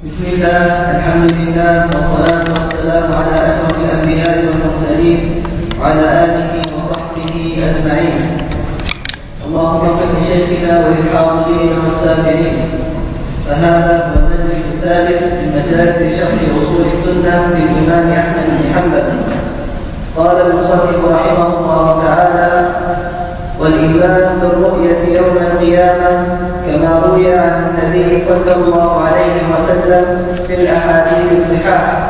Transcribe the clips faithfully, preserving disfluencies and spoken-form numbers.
بسم الله، الحمد لله، والصلاة والسلام على أشرف الأنبياء والمرسلين وعلى آله وصحبه أجمعين. اللهم اغفر لشيخنا وللحاضرين والسامعين. فهذا هو المجلس الثالث من مجالس شرح أصول السنة للإمام أحمد بن حنبل. قال المصنف رحمه الله تعالى: والإيمان بالرؤية يوم القيامة كما روي عن النبي صلى الله عليه وسلم في الأحاديث الصحاح.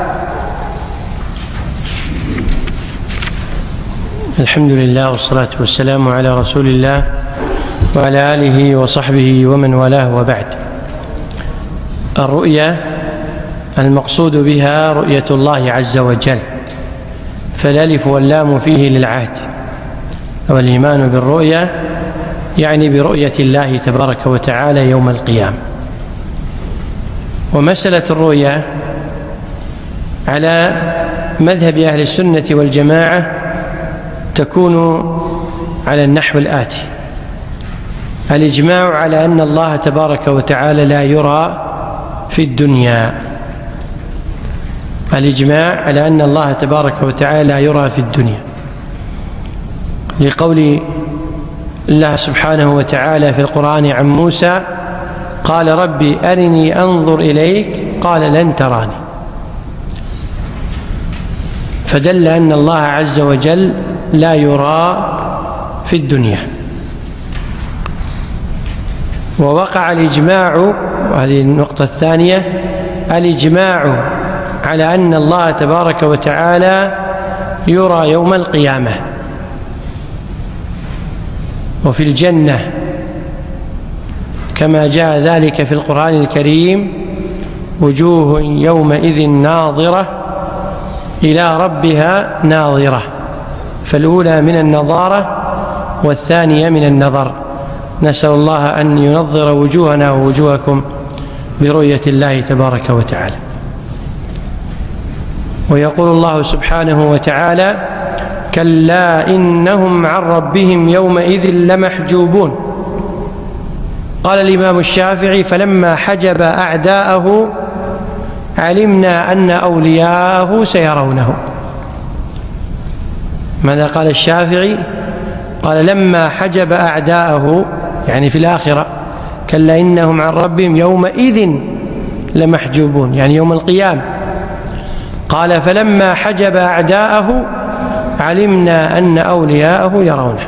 الحمد لله والصلاة والسلام على رسول الله وعلى آله وصحبه ومن والاه، وبعد. الرؤية المقصود بها رؤية الله عز وجل، فالالف واللام فيه للعهد، والإيمان بالرؤية يعني برؤية الله تبارك وتعالى يوم القيامة. ومسألة الرؤية على مذهب أهل السنة والجماعة تكون على النحو الآتي: الإجماع على أن الله تبارك وتعالى لا يرى في الدنيا، الإجماع على أن الله تبارك وتعالى لا يرى في الدنيا، لقول الله سبحانه وتعالى في القرآن عن موسى: قال ربي أرني أنظر إليك قال لن تراني. فدل أن الله عز وجل لا يرى في الدنيا. ووقع الإجماع، وهذه النقطة الثانية، الإجماع على أن الله تبارك وتعالى يرى يوم القيامة وفي الجنة، كما جاء ذلك في القرآن الكريم: وجوه يومئذ ناظرة إلى ربها ناظرة. فالأولى من النظارة والثانية من النظر. نسأل الله أن ينظر وجوهنا ووجوهكم برؤية الله تبارك وتعالى. ويقول الله سبحانه وتعالى: كلا إنهم عن ربهم يومئذ لمحجوبون. قال الإمام الشافعي: فلما حجب أعداءه علمنا أن أولياءه سيرونه. ماذا قال الشافعي؟ قال: لما حجب أعداءه، يعني في الآخرة، كلا إنهم عن ربهم يومئذ لمحجوبون، يعني يوم القيامة. قال: فلما حجب أعداءه علمنا أن أولياءه يرونه.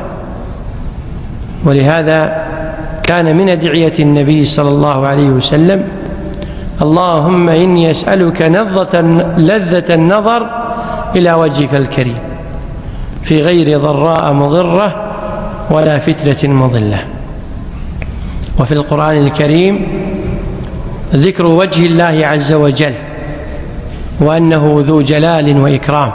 ولهذا كان من أدعية النبي صلى الله عليه وسلم: اللهم إني أسألك لذة النظر إلى وجهك الكريم في غير ضراء مضرة ولا فتنة مضلة. وفي القرآن الكريم ذكر وجه الله عز وجل وأنه ذو جلال وإكرام.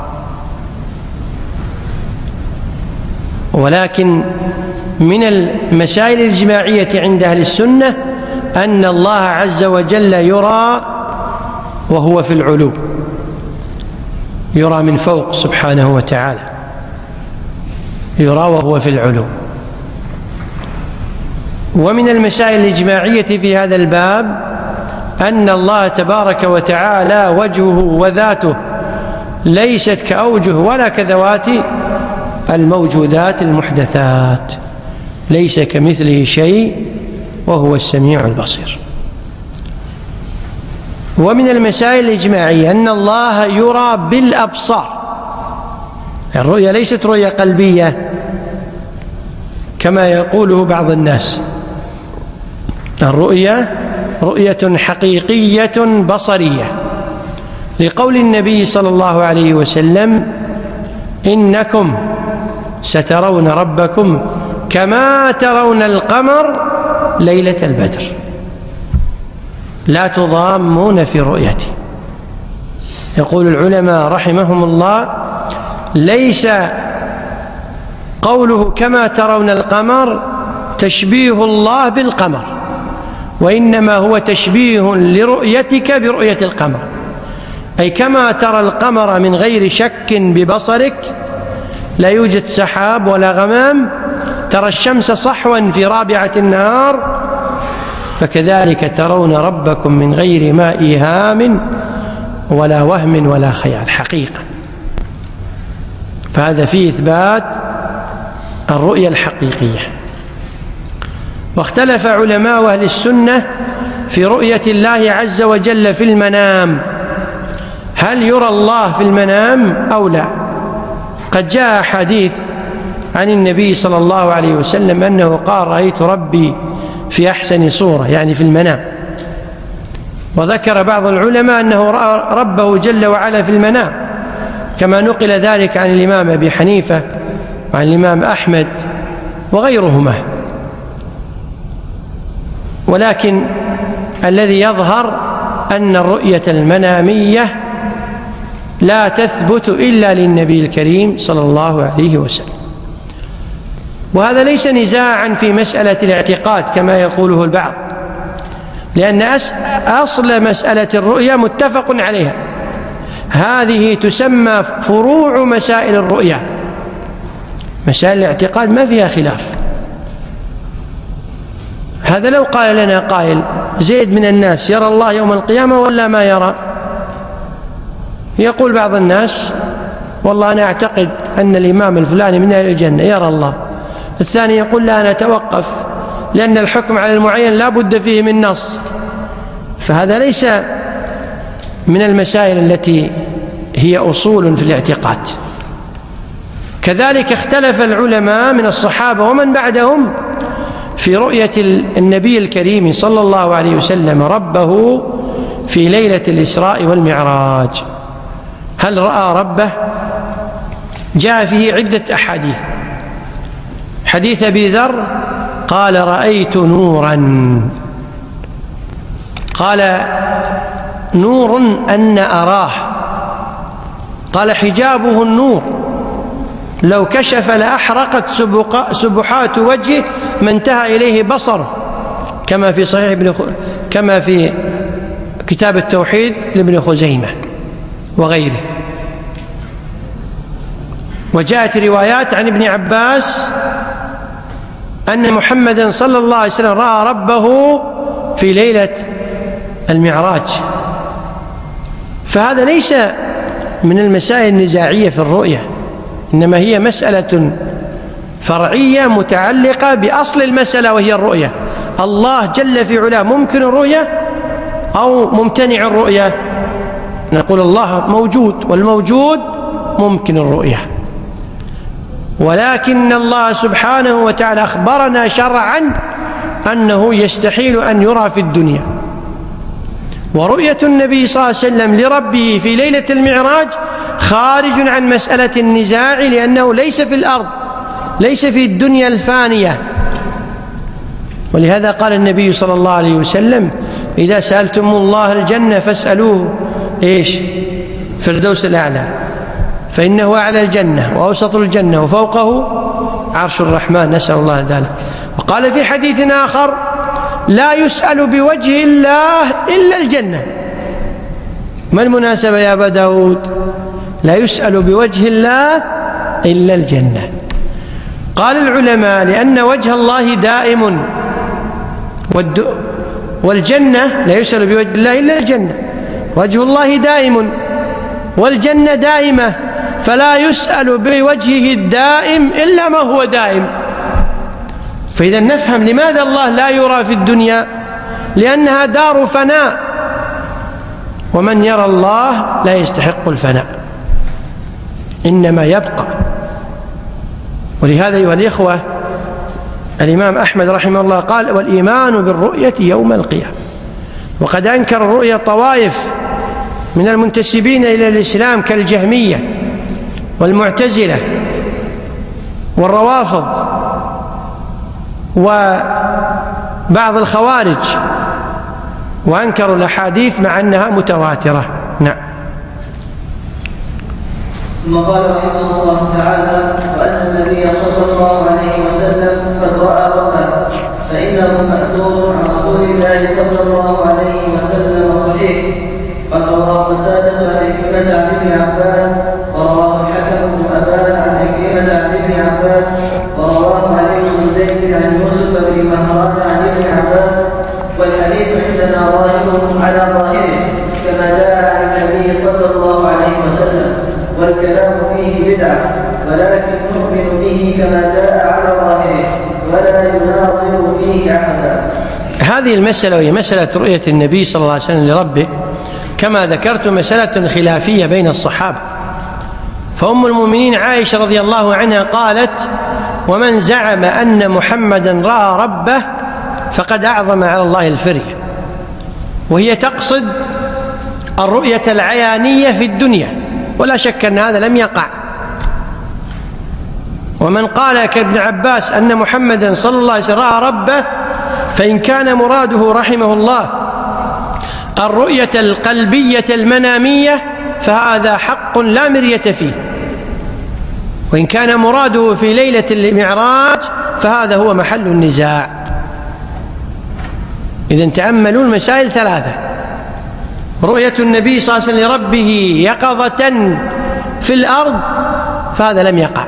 ولكن من المسائل الإجماعية عند أهل السنة أن الله عز وجل يرى وهو في العلو، يرى من فوق سبحانه وتعالى، يرى وهو في العلو. ومن المسائل الإجماعية في هذا الباب أن الله تبارك وتعالى وجهه وذاته ليست كأوجه ولا كذوات الموجودات المحدثات، ليس كمثله شيء وهو السميع البصير. ومن المسائل الإجماعية أن الله يرى بالأبصار. الرؤية ليست رؤية قلبية كما يقوله بعض الناس، الرؤية رؤية حقيقية بصرية، لقول النبي صلى الله عليه وسلم: إنكم سترون ربكم كما ترون القمر ليلة البدر لا تضامون في رؤيته. يقول العلماء رحمهم الله: ليس قوله كما ترون القمر تشبيه الله بالقمر، وإنما هو تشبيه لرؤيتك برؤية القمر، أي كما ترى القمر من غير شك ببصرك، لا يوجد سحاب ولا غمام، ترى الشمس صحوا في رابعة النهار فكذلك ترون ربكم من غير ما إيهام ولا وهم ولا خيال، حقيقة. فهذا فيه إثبات الرؤية الحقيقية. واختلف علماء أهل السنة في رؤية الله عز وجل في المنام، هل يرى الله في المنام أو لا؟ قد جاء حديث عن النبي صلى الله عليه وسلم أنه قال: رأيت ربي في أحسن صورة، يعني في المنام. وذكر بعض العلماء أنه رأى ربه جل وعلا في المنام، كما نقل ذلك عن الإمام أبي حنيفة وعن الإمام أحمد وغيرهما. ولكن الذي يظهر أن الرؤية المنامية لا تثبت إلا للنبي الكريم صلى الله عليه وسلم. وهذا ليس نزاعا في مسألة الاعتقاد كما يقوله البعض، لأن أصل مسألة الرؤية متفق عليها، هذه تسمى فروع مسائل الرؤية. مسائل الاعتقاد ما فيها خلاف. هذا لو قال لنا قائل: زيد من الناس يرى الله يوم القيامة ولا ما يرى؟ يقول بعض الناس: والله أنا أعتقد أن الإمام الفلاني من أهل الجنة يرى الله. الثاني يقول: لا، أنا أتوقف، لأن الحكم على المعين لا بد فيه من نص. فهذا ليس من المسائل التي هي أصول في الاعتقاد. كذلك اختلف العلماء من الصحابة ومن بعدهم في رؤية النبي الكريم صلى الله عليه وسلم ربه في ليلة الإسراء والمعراج. هل رأى ربه؟ جاء فيه عدة أحاديث. حديث أبي ذر قال: رأيت نورا. قال: نور أن أراه. قال: حجابه النور، لو كشف لأحرقت سبحات وجهه ما انتهى إليه بصره، كما في صحيح ابن خ... كما في كتاب التوحيد لابن خزيمة وغيره. وجاءت روايات عن ابن عباس أن محمدا صلى الله عليه وسلم رأى ربه في ليلة المعراج. فهذا ليس من المسائل النزاعية في الرؤية، إنما هي مسألة فرعية متعلقة بأصل المسألة، وهي الرؤية. الله جل في علاه ممكن الرؤية أو ممتنع الرؤية؟ نقول الله موجود، والموجود ممكن الرؤية. ولكن الله سبحانه وتعالى أخبرنا شرعا أنه يستحيل أن يرى في الدنيا. ورؤية النبي صلى الله عليه وسلم لربه في ليلة المعراج خارج عن مسألة النزاع، لأنه ليس في الأرض، ليس في الدنيا الفانية. ولهذا قال النبي صلى الله عليه وسلم: إذا سألتم الله الجنة فاسألوه إيش؟ فردوس الأعلى، فإنه أعلى الجنة وأوسط الجنة وفوقه عرش الرحمن، نسأل الله ذلك. وقال في حديث آخر: لا يسأل بوجه الله إلا الجنة. ما المناسبة يا أبا داود؟ لا يسأل بوجه الله إلا الجنة. قال العلماء: لأن وجه الله دائم، والجنة لا يسأل بوجه الله إلا الجنة، وجه الله دائم والجنة دائمة، فلا يسأل بوجهه الدائم إلا ما هو دائم. فإذا نفهم لماذا الله لا يرى في الدنيا، لأنها دار فناء، ومن يرى الله لا يستحق الفناء، إنما يبقى. ولهذا أيها الإخوة، الإمام أحمد رحمه الله قال: والإيمان بالرؤية يوم القيامة. وقد أنكر الرؤية طوائف من المنتسبين إلى الإسلام كالجهمية والمعتزلة والروافض وبعض الخوارج، وأنكروا الأحاديث مع أنها متواترة. نعم. ثم قال رحمه الله تعالى: وأن النبي صلى الله عليه وسلم قد رأى رؤى، فإنه مأثور عن رسول الله صلى الله عليه وسلم صحيح. قد رواه قتادة عن عكرمة عن ابن عباس، ورواه الحكم بن أبان عن عكرمة عن ابن عباس، ورواه علي بن زيد عن يوسف بن مهران عن ابن عباس. عندنا ظاهره على ظاهره كما جاء عن النبي صلى الله عليه وسلم، والكلام فيه بدعة، ولكن نؤمن به كما جاء على ظاهره ولا يناظر فيه أحدا. هذه المسألة وهي مسألة رؤية النبي صلى الله عليه وسلم لربه كما ذكرت مسألة خلافية بين الصحابة. فأم المؤمنين عائشة رضي الله عنها قالت: ومن زعم أن محمدا رأى ربه فقد أعظم على الله الفرية، وهي تقصد الرؤية العيانية في الدنيا، ولا شك أن هذا لم يقع. ومن قال كابن عباس أن محمدا صلى الله عليه وسلم رأى ربه فإن كان مراده رحمه الله الرؤية القلبية المنامية فهذا حق لا مرية فيه، وإن كان مراده في ليلة المعراج فهذا هو محل النزاع. إذن تأملوا المسائل ثلاثة: رؤية النبي صلى الله عليه وسلم لربه يقظة في الأرض فهذا لم يقع،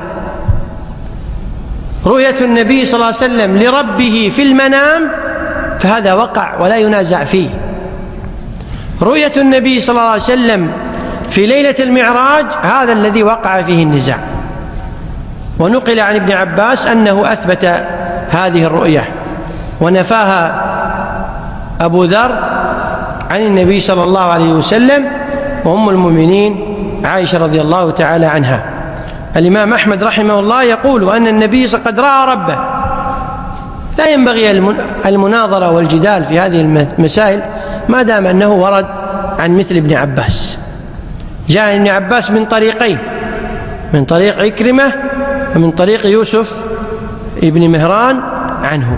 رؤية النبي صلى الله عليه وسلم لربه في المنام فهذا وقع ولا ينازع فيه، رؤية النبي صلى الله عليه وسلم في ليلة المعراج هذا الذي وقع فيه النزاع. ونقل عن ابن عباس أنه أثبت هذه الرؤية ونفاها أبو ذر عن النبي صلى الله عليه وسلم وأم المؤمنين عائشة رضي الله تعالى عنها. الإمام أحمد رحمه الله يقول أن النبي قد رأى ربه. لا ينبغي المناظرة والجدال في هذه المسائل ما دام أنه ورد عن مثل ابن عباس. جاء ابن عباس من طريقين، من طريق عكرمة ومن طريق يوسف ابن مهران عنه.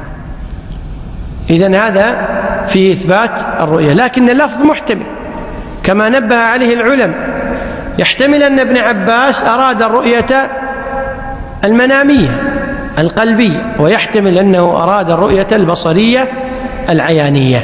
إذن هذا في إثبات الرؤية، لكن اللفظ محتمل كما نبه عليه العلماء، يحتمل أن ابن عباس أراد الرؤية المنامية القلبية، ويحتمل أنه أراد الرؤية البصرية العيانية.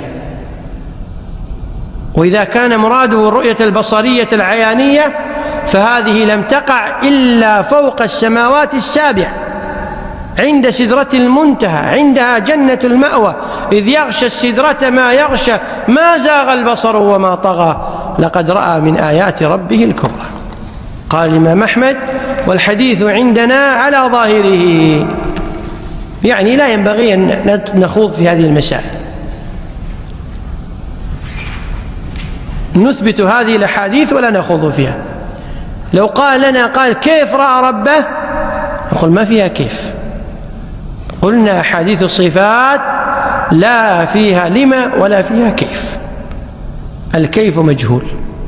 وإذا كان مراده الرؤية البصرية العيانية فهذه لم تقع إلا فوق السماوات السابع عند سدرة المنتهى، عندها جنة المأوى، إذ يغشى السدرة ما يغشى ما زاغ البصر وما طغى لقد رأى من آيات ربه الكبرى. قال الإمام أحمد: والحديث عندنا على ظاهره، يعني لا ينبغي أن نخوض في هذه المسائل، نثبت هذه الأحاديث ولا نخوض فيها. لو قال لنا قال كيف رأى ربه نقول ما فيها كيف، قلنا أحاديث الصفات لا فيها لما ولا فيها كيف، الكيف مجهول.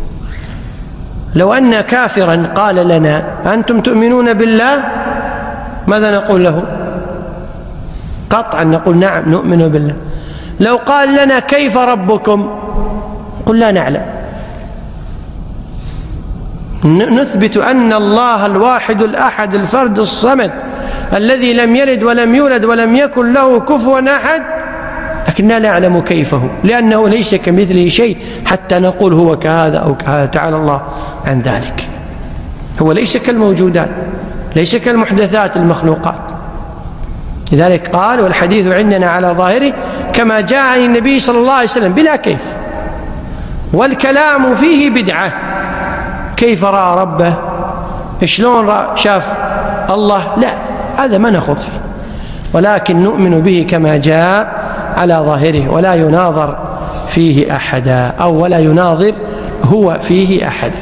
لو أن كافرا قال لنا أنتم تؤمنون بالله ماذا نقول له؟ قطعا نقول نعم نؤمن بالله. لو قال لنا كيف ربكم قل لا نعلم. نثبت أن الله الواحد الأحد الفرد الصمد الذي لم يلد ولم يولد ولم يكن له كفوا أحد، لكننا لا نعلم كيفه لأنه ليس كمثله شيء حتى نقول هو كهذا أو كهذا، تعالى الله عن ذلك. هو ليس كالموجودات، ليس كالمحدثات المخلوقات. لذلك قال: والحديث عندنا على ظاهره كما جاء عن النبي صلى الله عليه وسلم بلا كيف، والكلام فيه بدعة. كيف رأى ربه؟ شلون شاف الله؟ لا، هذا ما نخوض فيه، ولكن نؤمن به كما جاء على ظاهره ولا يناظر فيه أحدا، أو ولا يناظر هو فيه أحدا.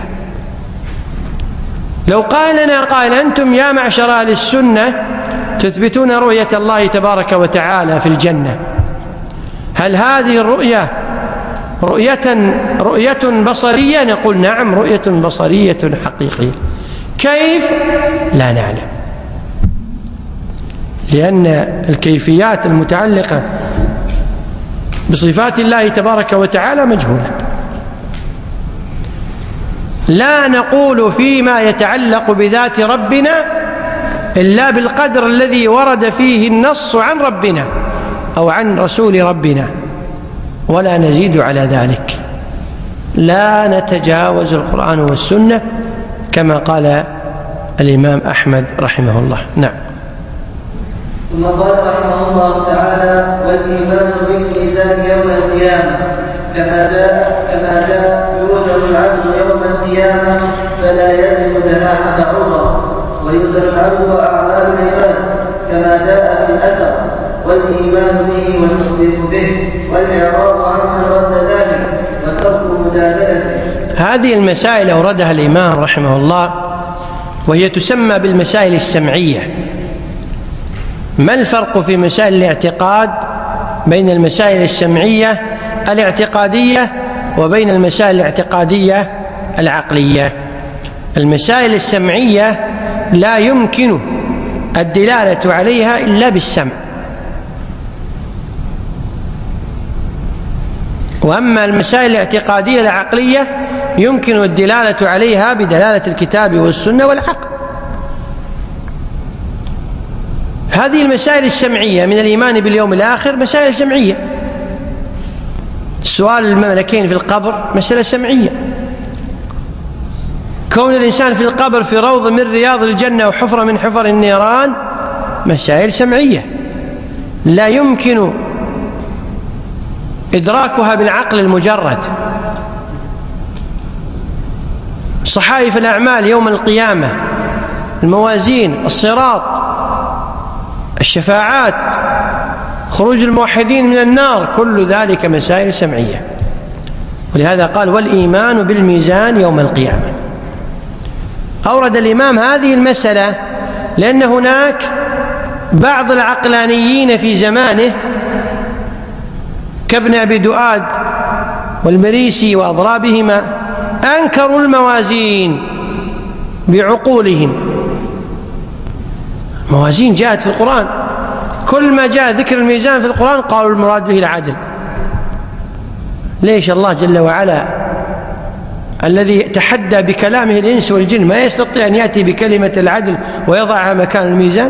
لو قال لنا قال أنتم يا معشر أهل السنة تثبتون رؤية الله تبارك وتعالى في الجنة، هل هذه الرؤية رؤية رؤية بصرية؟ نقول نعم رؤية بصرية حقيقية. كيف؟ لا نعلم، لأن الكيفيات المتعلقة بصفات الله تبارك وتعالى مجهولة. لا نقول فيما يتعلق بذات ربنا إلا بالقدر الذي ورد فيه النص عن ربنا أو عن رسول ربنا، ولا نزيد على ذلك. لا نتجاوز القرآن والسنة كما قال الإمام أحمد رحمه الله. نعم. ثم قال رحمه الله تعالى: والإيمان بالميزان الميزان يوم القيامة كما جاء كما جاء يوزن العبد يوم القيامة فلا يزن جناح بعوضة ويوزن العبد وأعمال العباد كما جاء في الأثر والإيمان به والتصديق به والإعراض عمن رد ذلك وترك مجادلته. هذه المسائل أوردها الإمام رحمه الله وهي تسمى بالمسائل السمعية. ما الفرق في مسائل الاعتقاد بين المسائل السمعية الاعتقادية وبين المسائل الاعتقادية العقلية؟ المسائل السمعية لا يمكن الدلالة عليها إلا بالسمع، وأما المسائل الاعتقادية العقلية يمكن الدلالة عليها بدلالة الكتاب والسنة والعقل. هذه المسائل السمعية من الإيمان باليوم الآخر مسائل سمعية. سؤال الملكين في القبر مسألة سمعية. كون الإنسان في القبر في روض من رياض الجنة وحفرة من حفر النيران مسائل سمعية لا يمكن إدراكها بالعقل المجرد. صحائف الأعمال يوم القيامة، الموازين، الصراط، الشفاعات، خروج الموحدين من النار، كل ذلك مسائل سمعية. ولهذا قال والإيمان بالميزان يوم القيامة. أورد الإمام هذه المسألة لأن هناك بعض العقلانيين في زمانه كابن أبي دؤاد والمريسي وأضرابهما أنكروا الموازين بعقولهم. موازين جاءت في القرآن، كل ما جاء ذكر الميزان في القرآن قالوا المراد به العدل. ليش الله جل وعلا الذي تحدى بكلامه الإنس والجن ما يستطيع أن يأتي بكلمة العدل ويضعها مكان الميزان؟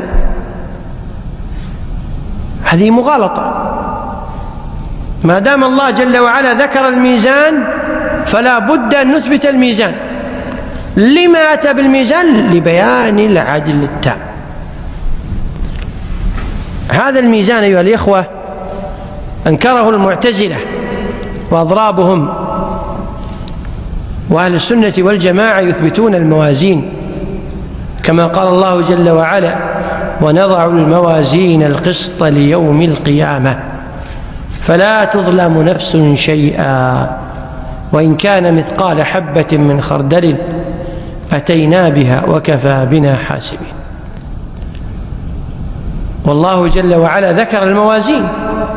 هذه مغالطة. ما دام الله جل وعلا ذكر الميزان فلا بد أن نثبت الميزان. لما أتى بالميزان؟ لبيان العدل التام. هذا الميزان أيها الإخوة أنكره المعتزلة وأضرابهم، وأهل السنة والجماعة يثبتون الموازين كما قال الله جل وعلا ونضع الموازين القسط ليوم القيامة فلا تظلم نفس شيئا وإن كان مثقال حبة من خردل أتينا بها وكفى بنا حاسبين. والله جل وعلا ذكر الموازين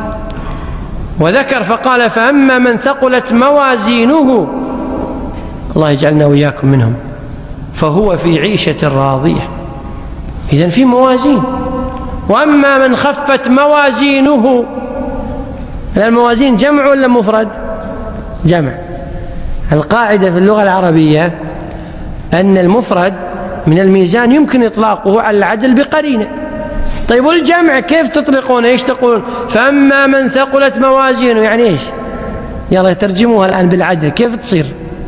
وذكر فقال فأما من ثقلت موازينه، الله يجعلنا وإياكم منهم، فهو في عيشة راضية. إذن في موازين. وأما من خفت موازينه، الموازين جمع ولا مفرد؟ جمع. القاعدة في اللغة العربية أن المفرد من الميزان يمكن إطلاقه على العدل بقرينة. طيب والجمع كيف تطلقون؟ إيش تقول؟ فأما من ثقلت موازينه، يعني إيش؟ يلا ترجموها الآن بالعدل كيف تصير؟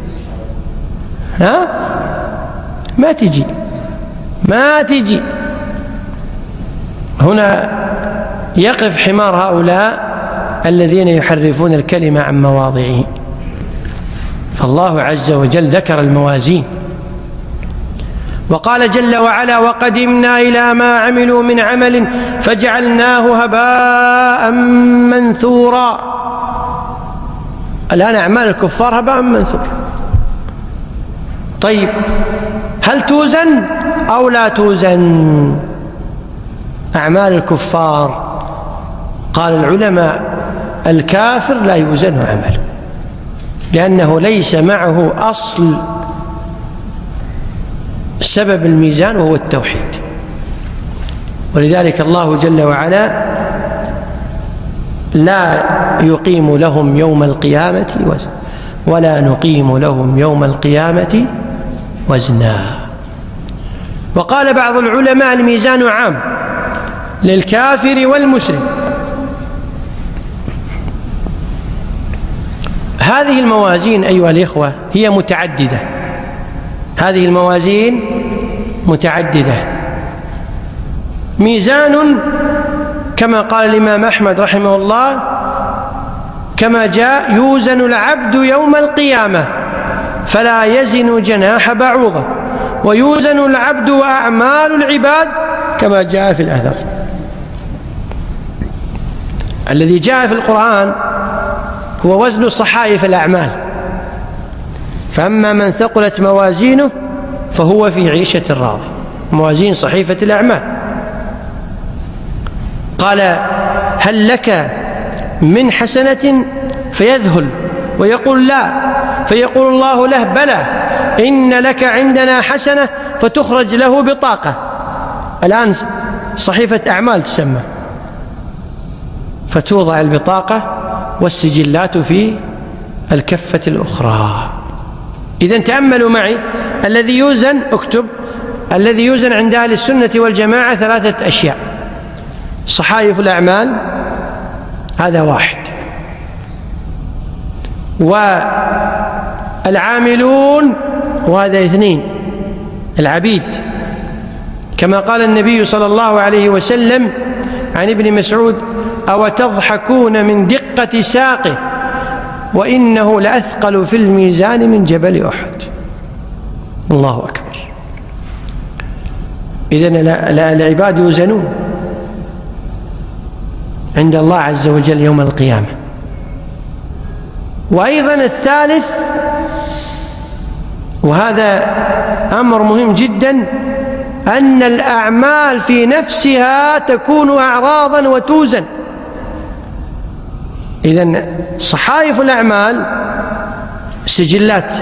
ها؟ ما تجي ما تجي. هنا يقف حمار هؤلاء الذين يحرفون الكلمة عن مواضعه. فالله عز وجل ذكر الموازين وقال جل وعلا وقدمنا إلى ما عملوا من عمل فجعلناه هباء منثورا. الآن أعمال الكفار هباء منثور. طيب هل توزن أو لا توزن أعمال الكفار؟ قال العلماء الكافر لا يوزن عمله لأنه ليس معه أصل سبب الميزان وهو التوحيد. ولذلك الله جل وعلا لا يقيم لهم يوم القيامة وزن ولا نقيم لهم يوم القيامة وزنا. وقال بعض العلماء الميزان عام للكافر والمسلم. هذه الموازين أيها الإخوة هي متعددة. هذه الموازين متعددة. ميزان كما قال الإمام أحمد رحمه الله كما جاء يوزن العبد يوم القيامة فلا يزن جناح بعوضة، ويوزن العبد وأعمال العباد كما جاء في الأثر. الذي جاء في القرآن هو وزن صحائف الأعمال، فأما من ثقلت موازينه فهو في عيشة راضية، موازين صحيفة الأعمال. قال هل لك من حسنة؟ فيذهل ويقول لا، فيقول الله له بلى إن لك عندنا حسنة، فتخرج له بطاقة، الآن صحيفة أعمال تسمى، فتوضع البطاقة والسجلات في الكفة الأخرى. إذن تأملوا معي الذي يوزن، اكتب الذي يوزن عند أهل السنة والجماعة ثلاثة أشياء: صحائف الأعمال هذا واحد، والعاملون وهذا اثنين، العبيد، كما قال النبي صلى الله عليه وسلم عن ابن مسعود: أو تضحكون من دقة ساقه وإنه لأثقل في الميزان من جبل أحد. الله أكبر. إذن العباد يوزنون عند الله عز وجل يوم القيامة. وأيضا الثالث، وهذا أمر مهم جدا، أن الأعمال في نفسها تكون أعراضا وتوزن. إذن صحائف الأعمال سجلات،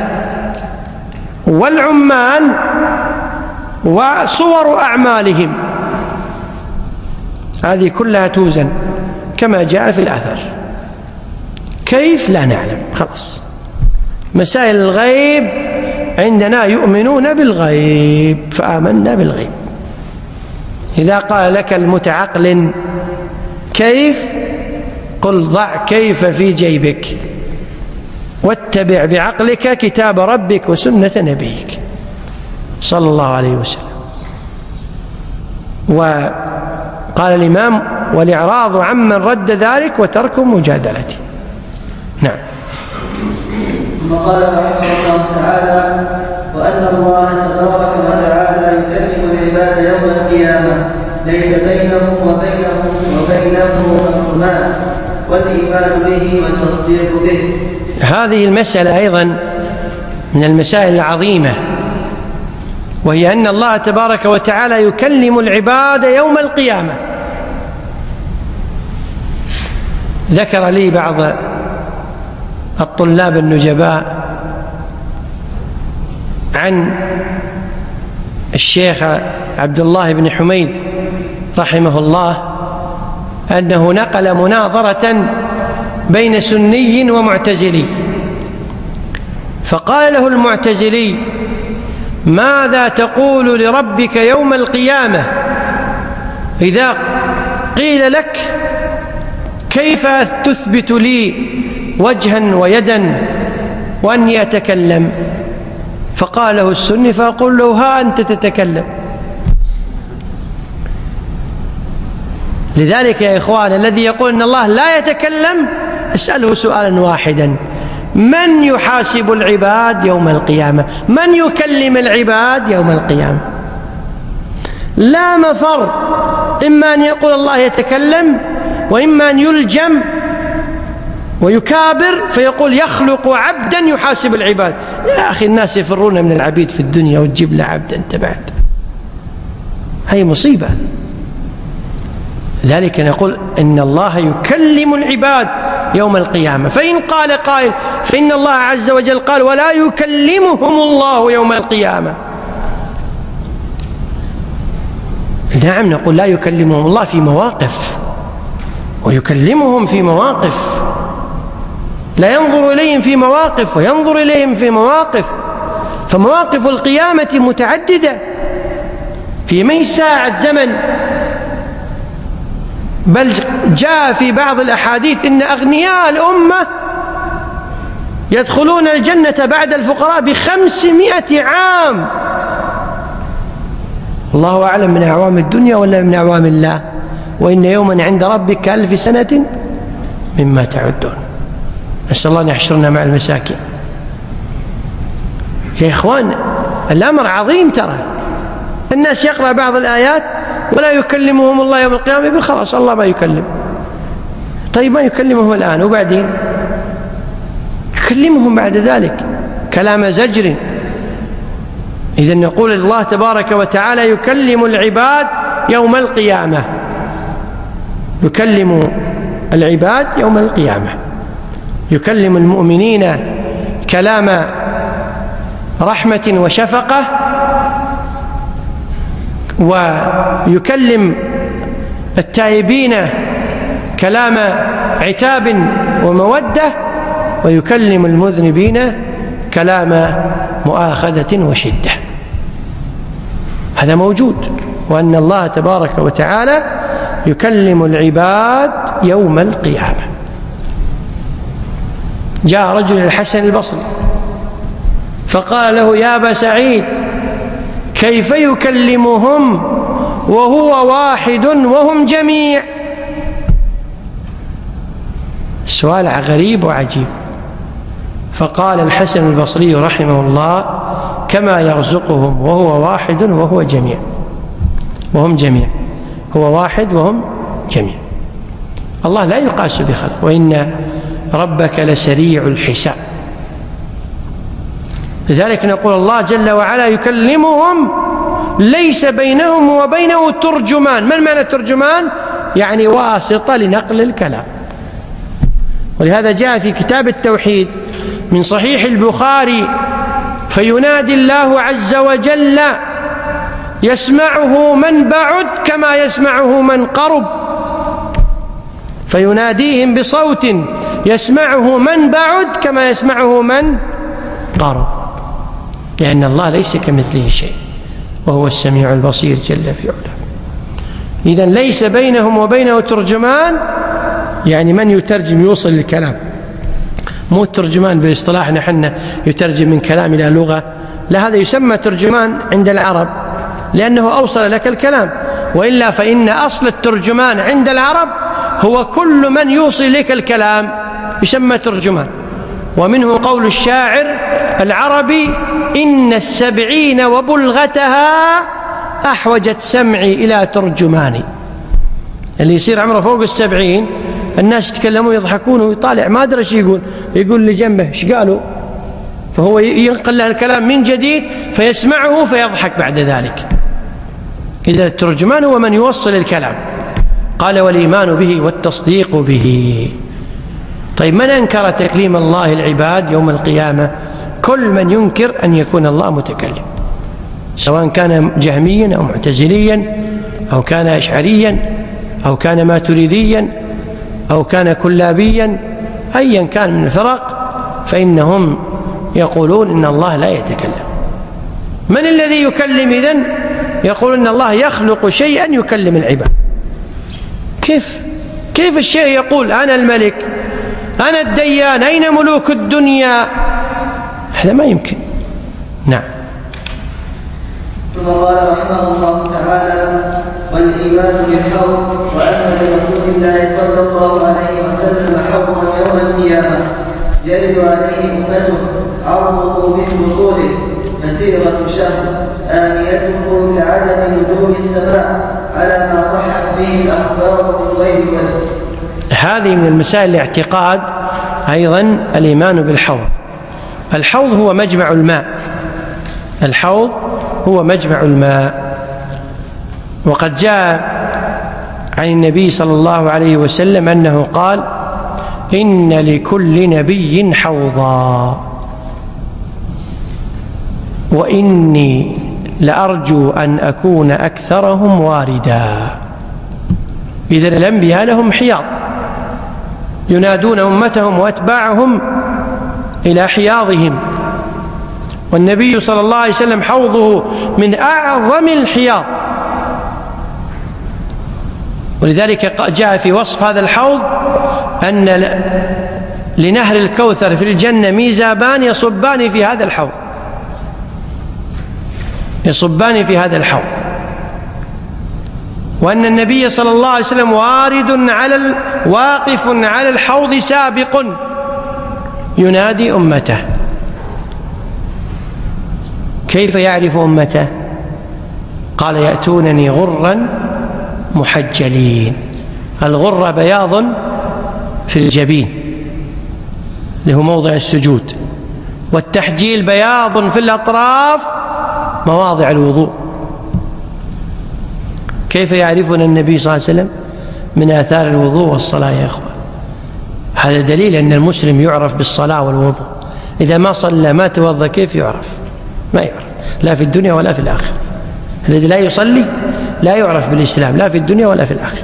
والعمال وصور أعمالهم، هذه كلها توزن كما جاء في الأثر. كيف؟ لا نعلم، خلاص. مسائل الغيب عندنا يؤمنون بالغيب فآمنا بالغيب. إذا قال لك المتعقل كيف؟ قل ضع كيف في جيبك واتبع بعقلك كتاب ربك وسنة نبيك صلى الله عليه وسلم. وقال الإمام: والإعراض عمن رد ذلك وترك مجادلته. نعم. ثم قال رحمه الله تعالى: وأن الله تبارك وتعالى يكلم العباد يوم القيامة ليس بينهم وبينه وبينه ترجمان، والإيمان به والتصديق به. هذه المسألة أيضا من المسائل العظيمة، وهي أن الله تبارك وتعالى يكلم العباد يوم القيامة. ذكر لي بعض الطلاب النجباء عن الشيخ عبد الله بن حميد رحمه الله أنه نقل مناظرة بين سني ومعتزلي، فقال له المعتزلي: ماذا تقول لربك يوم القيامة إذا قيل لك كيف تثبت لي وجها ويدا وأني أتكلم؟ فقال له السني: فأقول له: ها أنت تتكلم. لذلك يا إخوان، الذي يقول أن الله لا يتكلم اسأله سؤالا واحدا: من يحاسب العباد يوم القيامة؟ من يكلم العباد يوم القيامة؟ لا مفر، إما أن يقول الله يتكلم، وإما أن يلجم ويكابر فيقول يخلق عبدا يحاسب العباد. يا أخي، الناس يفرون من العبيد في الدنيا وتجيب له عبد أنت بعد، هي مصيبة. ذلك نقول إن الله يكلم العباد يوم القيامة. فإن قال قائل: فإن الله عز وجل قال: ولا يكلمهم الله يوم القيامة. نعم، نقول لا يكلمهم الله في مواقف، ويكلمهم في مواقف، لا ينظر إليهم في مواقف وينظر إليهم في مواقف. فمواقف القيامة متعددة، هي ما هي ساعة زمن، بل جاء في بعض الأحاديث إن أغنياء الأمة يدخلون الجنة بعد الفقراء بخمسمائة عام. الله أعلم من أعوام الدنيا ولا من أعوام الله. وإن يوما عند ربك كألف سنة مما تعدون. نسأل الله أن يحشرنا مع المساكين. يا إخوان الأمر عظيم، ترى الناس يقرأ بعض الآيات ولا يكلمهم الله يوم القيامة، يقول خلاص الله ما يكلم. طيب ما يكلمهم الآن وبعدين يكلمهم بعد ذلك كلام زجر. إذن نقول الله تبارك وتعالى يكلم العباد يوم القيامة، يكلم العباد يوم القيامة، يكلم المؤمنين كلام رحمة وشفقة، ويكلم التائبين كلام عتاب ومودة، ويكلم المذنبين كلام مؤاخذة وشدة. هذا موجود، وأن الله تبارك وتعالى يكلم العباد يوم القيامة. جاء رجل الحسن البصري فقال له يا أبا سعيد كيف يكلمهم وهو واحد وهم جميع؟ سؤال غريب وعجيب. فقال الحسن البصري رحمه الله كما يرزقهم وهو واحد وهو جميع، وهم جميع، هو واحد وهم جميع. الله لا يقاس بخلق، وإن ربك لسريع الحساب. لذلك نقول الله جل وعلا يكلمهم ليس بينهم وبينه ترجمان. من معنى ترجمان؟ يعني واسطة لنقل الكلام. ولهذا جاء في كتاب التوحيد من صحيح البخاري فينادي الله عز وجل يسمعه من بعد كما يسمعه من قرب، فيناديهم بصوت يسمعه من بعد كما يسمعه من قرب، لأن الله ليس كمثله شيء وهو السميع البصير جل في علاه. إذن ليس بينهم وبينه ترجمان، يعني من يترجم يوصل الكلام، مو الترجمان باصطلاحنا حنا يترجم من كلام إلى لغة، لا، هذا يسمى ترجمان عند العرب لأنه أوصل لك الكلام. وإلا فإن أصل الترجمان عند العرب هو كل من يوصل لك الكلام يسمى ترجمان. ومنه قول الشاعر العربي إن السبعين وبلغتها أحوجت سمعي إلى ترجماني. اللي يصير عمره فوق السبعين الناس يتكلمون يضحكون ويطالع ما أدري ايش يقول، يقول اللي جنبه ايش قالوا، فهو ينقل له الكلام من جديد فيسمعه فيضحك بعد ذلك. إذا الترجمان هو من يوصل الكلام. قال والإيمان به والتصديق به. طيب من أنكر تكليم الله العباد يوم القيامة؟ كل من ينكر أن يكون الله متكلم، سواء كان جهميا أو معتزليا أو كان أشعريا أو كان ماتريديا أو كان كلابيا، أيا كان من الفرق، فإنهم يقولون إن الله لا يتكلم. من الذي يكلم إذن؟ يقول إن الله يخلق شيئا يكلم العباد. كيف كيف الشيء يقول أنا الملك أنا الديان أين ملوك الدنيا؟ هذا ما يمكن. نعم. ثم قال رحمه الله تعالى والإيمان بالحوض، وأن لرسول الله صلى الله عليه وسلم حوضا يوم القيامة يرد عليه أمته عرضه مثل طوله مسيرة شهر آنيته كعدد نجوم السماء على ما صحت به الأخبار من غير وجه. هذه من المسائل الاعتقاد أيضا الإيمان بالحوض. الحوض هو مجمع الماء، الحوض هو مجمع الماء. وقد جاء عن النبي صلى الله عليه وسلم أنه قال إن لكل نبي حوضا وإني لأرجو أن أكون أكثرهم واردا. إذن الأنبياء لهم حياض ينادون أمتهم وأتباعهم إلى حياضهم، والنبي صلى الله عليه وسلم حوضه من أعظم الحياض. ولذلك جاء في وصف هذا الحوض أن لنهر الكوثر في الجنة ميزابان يصبان في هذا الحوض، يصبان في هذا الحوض. وأن النبي صلى الله عليه وسلم وارد على واقف على الحوض سابق ينادي أمته. كيف يعرف أمته؟ قال يأتونني غرا محجلين. الغر بياض في الجبين اللي هو موضع السجود، والتحجيل بياض في الأطراف مواضع الوضوء. كيف يعرفنا النبي صلى الله عليه وسلم؟ من آثار الوضوء والصلاة يا أخوان. هذا دليل أن المسلم يعرف بالصلاة والوضوء. إذا ما صلى ما توضأ كيف يعرف؟ ما يعرف، لا في الدنيا ولا في الآخرة. الذي لا يصلي لا يعرف بالإسلام، لا في الدنيا ولا في الآخرة.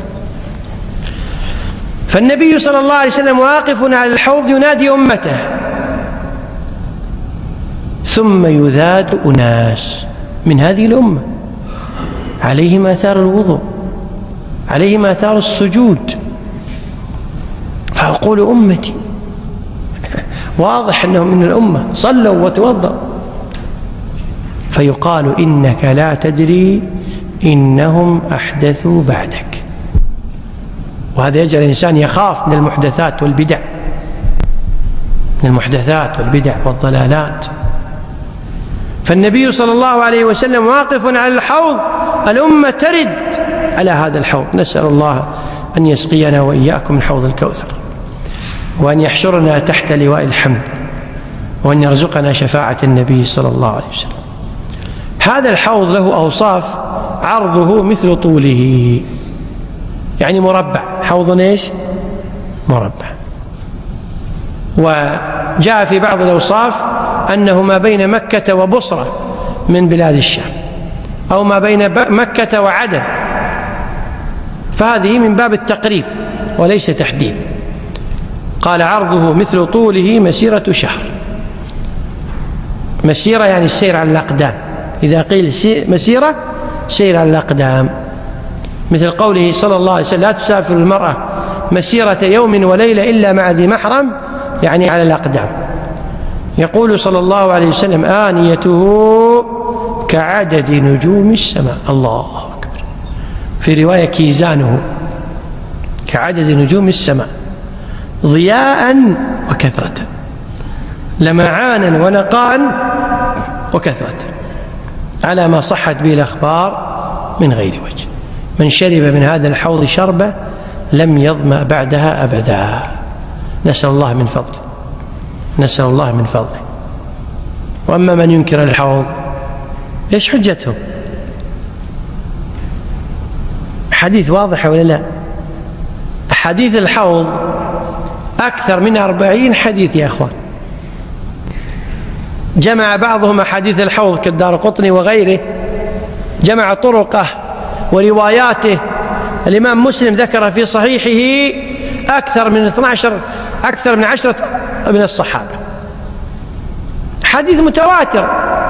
فالنبي صلى الله عليه وسلم واقف على الحوض ينادي أمته، ثم يذاد أناس من هذه الأمة عليهم آثار الوضوء، عليهم آثار السجود، فأقول أمتي واضح أنهم من الأمة صلوا وتوضأوا، فيقال إنك لا تدري إنهم أحدثوا بعدك. وهذا يجعل الإنسان يخاف من المحدثات والبدع، من المحدثات والبدع والضلالات. فالنبي صلى الله عليه وسلم واقف على الحوض، الأمة ترد على هذا الحوض. نسأل الله أن يسقينا وإياكم من حوض الكوثر، وأن يحشرنا تحت لواء الحمد، وأن يرزقنا شفاعة النبي صلى الله عليه وسلم. هذا الحوض له أوصاف: عرضه مثل طوله، يعني مربع. حوض ايش؟ مربع. وجاء في بعض الأوصاف أنه ما بين مكة وبصرة من بلاد الشام، أو ما بين مكة وعدن، فهذه من باب التقريب وليس تحديد. قال عرضه مثل طوله مسيرة شهر. مسيرة يعني السير على الأقدام، إذا قيل مسيرة سير على الأقدام، مثل قوله صلى الله عليه وسلم: لا تسافر المرأة مسيرة يوم وليلة إلا مع ذي محرم، يعني على الأقدام. يقول صلى الله عليه وسلم: آنيته كعدد نجوم السماء. الله أكبر. في رواية: كيزانه كعدد نجوم السماء، ضياء وكثرة، لمعانا ونقاء وكثرة، على ما صحت به الأخبار من غير وجه. من شرب من هذا الحوض شربة لم يظمأ بعدها أبدا. نسأل الله من فضله، نسأل الله من فضله. وأما من ينكر الحوض إيش حجتهم؟ حديث واضح ولا لا؟ حديث الحوض أكثر من أربعين حديث يا أخوان. جمع بعضهم حديث الحوض كالدارقطني وغيره، جمع طرقه ورواياته. الإمام مسلم ذكر في صحيحه أكثر من اثني عشر أكثر من عشرة من الصحابة، حديث متواتر.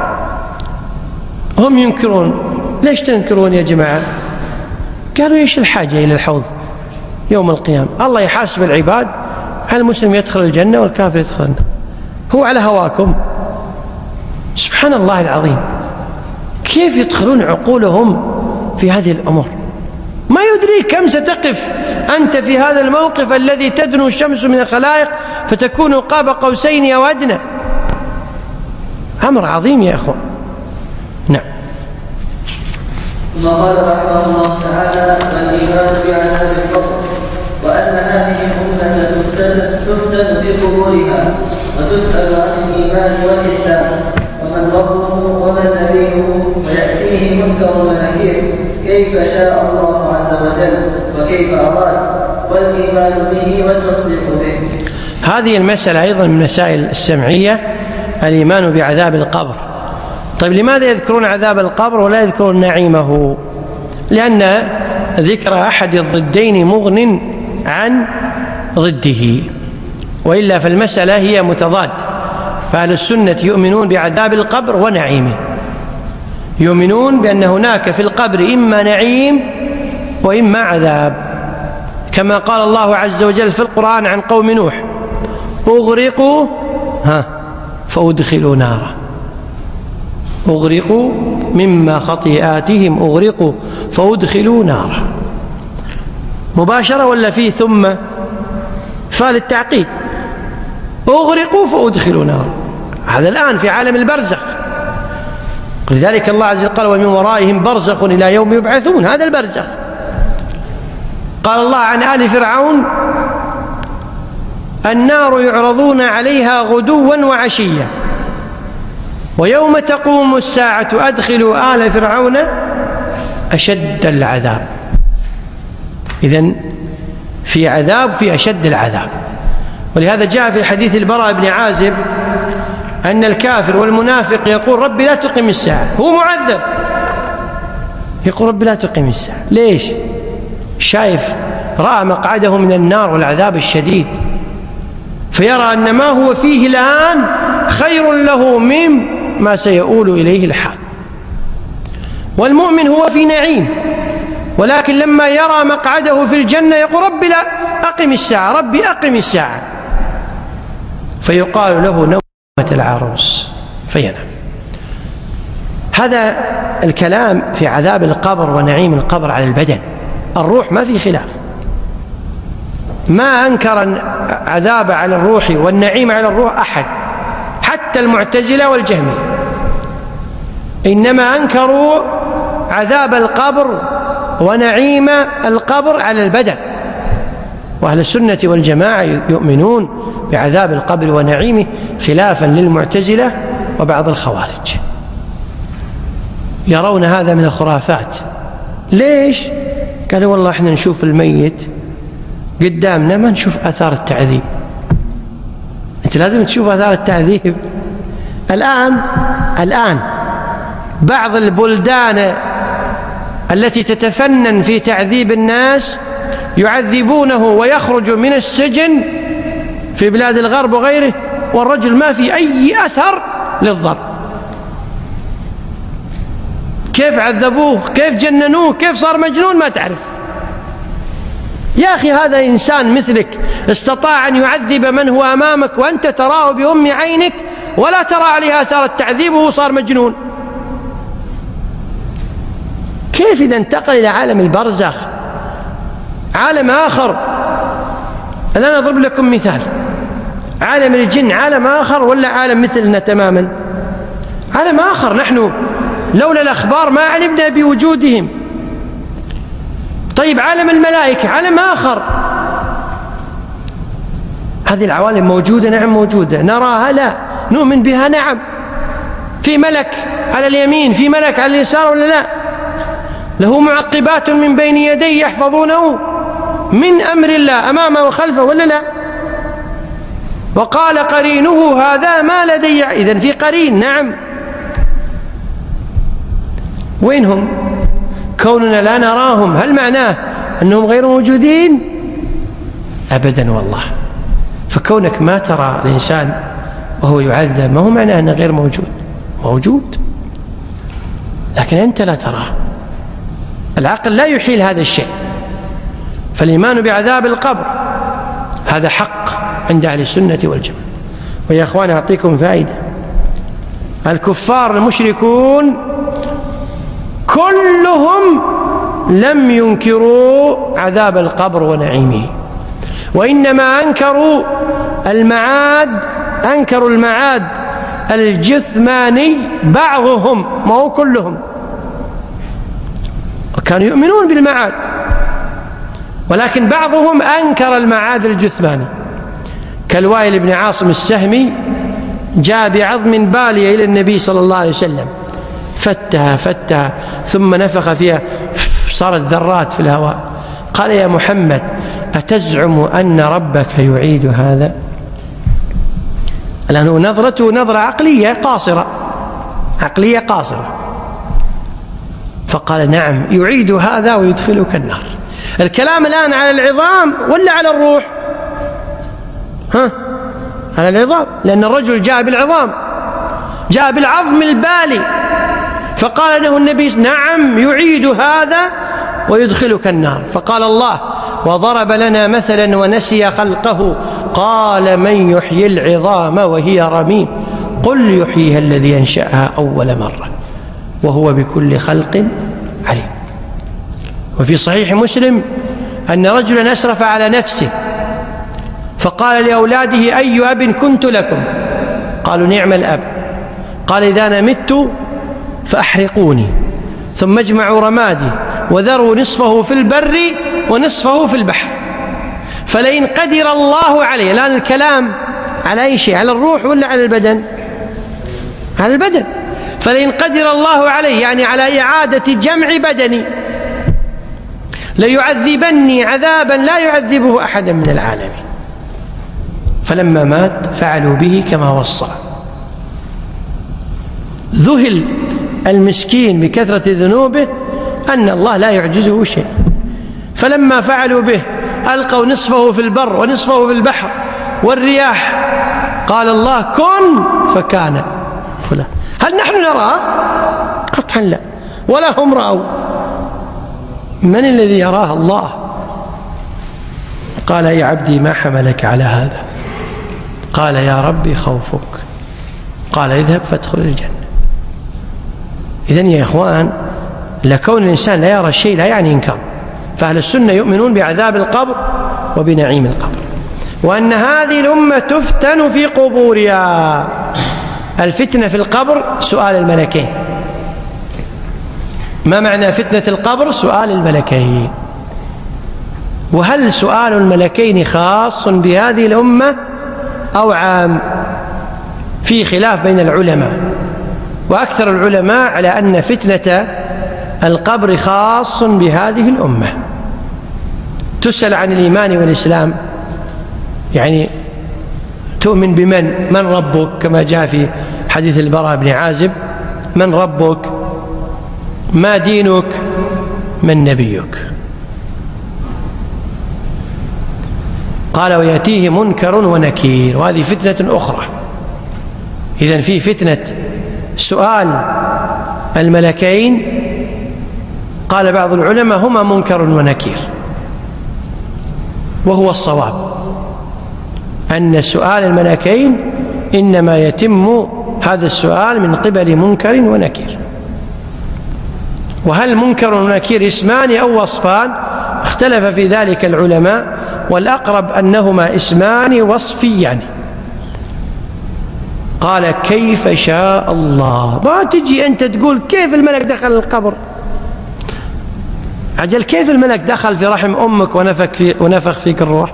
هم ينكرون. ليش تنكرون يا جماعة؟ قالوا: إيش الحاجة إلى الحوض يوم القيامة؟ الله يحاسب العباد، هل المسلم يدخل الجنة والكافر يدخل النار؟ هو على هواكم. سبحان الله العظيم، كيف يدخلون عقولهم في هذه الأمور؟ ما يدريك كم ستقف أنت في هذا الموقف الذي تدنو الشمس من الخلائق فتكون قاب قوسين أو أدنى. أمر عظيم يا أخوان. نعم. ثم قال رحمه الله تعالى: والإيمان بعذاب القبر، وأن هذه الأمة تفتن في قبورها وتسأل عن الإيمان والإسلام ومن ربه ومن نبيه، ويأتيه منكر ونكير كيف شاء الله عز وجل وكيف أراد، والإيمان به والتصديق به. هذه المسألة أيضا من المسائل السمعية، الإيمان بعذاب القبر. طيب لماذا يذكرون عذاب القبر ولا يذكرون نعيمه؟ لأن ذكر أحد الضدين مغن عن ضده، وإلا فالمسألة هي متضاد. فأهل السنة يؤمنون بعذاب القبر ونعيمه، يؤمنون بأن هناك في القبر إما نعيم وإما عذاب، كما قال الله عز وجل في القرآن عن قوم نوح: أغرقوا ها فأدخلوا نارا، أغرقوا مما خطيئاتهم أغرقوا فأدخلوا نارا. مباشرة ولا فيه ثم؟ فالتعقيد. أغرقوا فأدخلوا نار. هذا الآن في عالم البرزخ. لذلك الله عز وجل قال ومن ورائهم برزخ إلى يوم يبعثون. هذا البرزخ. قال الله عن آل فرعون النار يعرضون عليها غدوا وعشيا ويوم تقوم الساعة أدخلوا آل فرعون أشد العذاب. إذن في عذاب في أشد العذاب. ولهذا جاء في حديث البراء بن عازب أن الكافر والمنافق يقول ربي لا تقم الساعة. هو معذب يقول ربي لا تقم الساعة. ليش؟ شايف رأى مقعده من النار والعذاب الشديد، فيرى أن ما هو فيه الآن خير له مما سيؤول إليه الحال. والمؤمن هو في نعيم، ولكن لما يرى مقعده في الجنة يقول ربي لا أقم الساعة، ربي أقم الساعة، فيقال له نومة العروس فينام. هذا الكلام في عذاب القبر ونعيم القبر على البدن. الروح ما في خلاف، ما أنكر عذاب على الروح والنعيم على الروح أحد، حتى المعتزلة والجهمية، إنما أنكروا عذاب القبر ونعيم القبر على البدن. وأهل السنة والجماعة يؤمنون بعذاب القبر ونعيمه خلافا للمعتزلة وبعض الخوارج، يرون هذا من الخرافات. ليش؟ قالوا والله احنا نشوف الميت قدامنا ما نشوف آثار التعذيب. أنت لازم تشوف آثار التعذيب. الآن الآن بعض البلدان التي تتفنن في تعذيب الناس يعذبونه ويخرج من السجن في بلاد الغرب وغيره والرجل ما في أي أثر للضرب. كيف عذبوه؟ كيف جننوه؟ كيف صار مجنون؟ ما تعرف. يا أخي هذا إنسان مثلك استطاع أن يعذب من هو أمامك وأنت تراه بأم عينك ولا ترى عليه آثار التعذيب وهو صار مجنون. كيف إذا انتقل إلى عالم البرزخ عالم آخر؟ الآن أضرب لكم مثال. عالم الجن عالم آخر ولا عالم مثلنا تماما؟ عالم آخر. نحن لولا الأخبار ما علمنا بوجودهم. طيب عالم الملائكة عالم آخر. هذه العوالم موجودة؟ نعم موجودة. نراها؟ لا. نؤمن بها؟ نعم. في ملك على اليمين، في ملك على اليسار ولا لا؟ له معقبات من بين يديه يحفظونه من أمر الله أمامه وخلفه ولا لا؟ وقال قرينه هذا ما لدي. إذن في قرين. نعم. وينهم؟ كوننا لا نراهم هل معناه أنهم غير موجودين؟ أبدا والله. فكونك ما ترى الإنسان وهو يعذب ما هو معناه أنه غير موجود، موجود، لكن أنت لا تراه. العقل لا يحيل هذا الشيء. فالإيمان بعذاب القبر هذا حق عند أهل السنة والجماعة. ويا أخوان أعطيكم فائدة. الكفار المشركون كلهم لم ينكروا عذاب القبر ونعيمه، وإنما أنكروا المعاد، أنكروا المعاد الجثماني بعضهم، ما هو كلهم. وكانوا يؤمنون بالمعاد، ولكن بعضهم أنكر المعاد الجثماني، كالوائل بن عاصم السهمي جاء بعظم بالية إلى النبي صلى الله عليه وسلم فتها فتها ثم نفخ فيها صارت ذرات في الهواء. قال يا محمد أتزعم أن ربك يعيد هذا؟ لأنه نظرته نظرة عقلية قاصرة، عقلية قاصرة. فقال نعم يعيد هذا ويدخلك النار. الكلام الآن على العظام ولا على الروح؟ ها؟ على العظام، لأن الرجل جاء بالعظام، جاء بالعظم البالي، فقال له النبي نعم يعيد هذا ويدخلك النار. فقال الله وضرب لنا مثلا ونسي خلقه قال من يحيي العظام وهي رميم قل يحييها الذي أنشأها أول مرة وهو بكل خلق عليم. وفي صحيح مسلم أن رجلا أسرف على نفسه فقال لأولاده: أي أب كنت لكم؟ قالوا: نعم الأب. قال: إذا أنا مت فأحرقوني ثم اجمعوا رمادي وذروا نصفه في البر ونصفه في البحر، فلئن قدر الله عليه. الآن الكلام على أي شيء؟ على الروح ولا على البدن؟ على البدن. فلئن قدر الله عليه يعني على إعادة جمع بدني ليعذبني عذابا لا يعذبه أحدا من العالمين. فلما مات فعلوا به كما وصى. ذهل المسكين بكثرة ذنوبه أن الله لا يعجزه شيء. فلما فعلوا به ألقوا نصفه في البر ونصفه في البحر والرياح، قال الله: كن فكان فلان. هل نحن نرى؟ قطعا لا، ولا هم رأوا. من الذي يراه؟ الله. قال: يا عبدي ما حملك على هذا؟ قال: يا ربي خوفك. قال: اذهب فادخل الجنة. إذن يا إخوان، لكون الإنسان لا يرى الشيء لا يعني إنكار. فأهل السنة يؤمنون بعذاب القبر وبنعيم القبر، وأن هذه الأمة تفتن في قبورها. الفتنة في القبر سؤال الملكين. ما معنى فتنة القبر؟ سؤال الملكين. وهل سؤال الملكين خاص بهذه الأمة أو عام؟ في خلاف بين العلماء، وأكثر العلماء على أن فتنة القبر خاص بهذه الأمة. تسأل عن الإيمان والإسلام، يعني تؤمن بمن؟ من ربك؟ كما جاء في حديث البراء بن عازب: من ربك؟ ما دينك؟ من نبيك؟ قال: ويأتيه منكر ونكير. وهذه فتنة أخرى. إذن في فتنة سؤال الملكين، قال بعض العلماء هما منكر ونكير، وهو الصواب أن سؤال الملكين إنما يتم هذا السؤال من قبل منكر ونكير. وهل منكر ونكير اسمان أو وصفان؟ اختلف في ذلك العلماء، والأقرب أنهما اسمان وصفيان. قال: كيف شاء الله. ما تجي أنت تقول كيف الملك دخل القبر. عجل، كيف الملك دخل في رحم أمك ونفخ, في ونفخ فيك الروح؟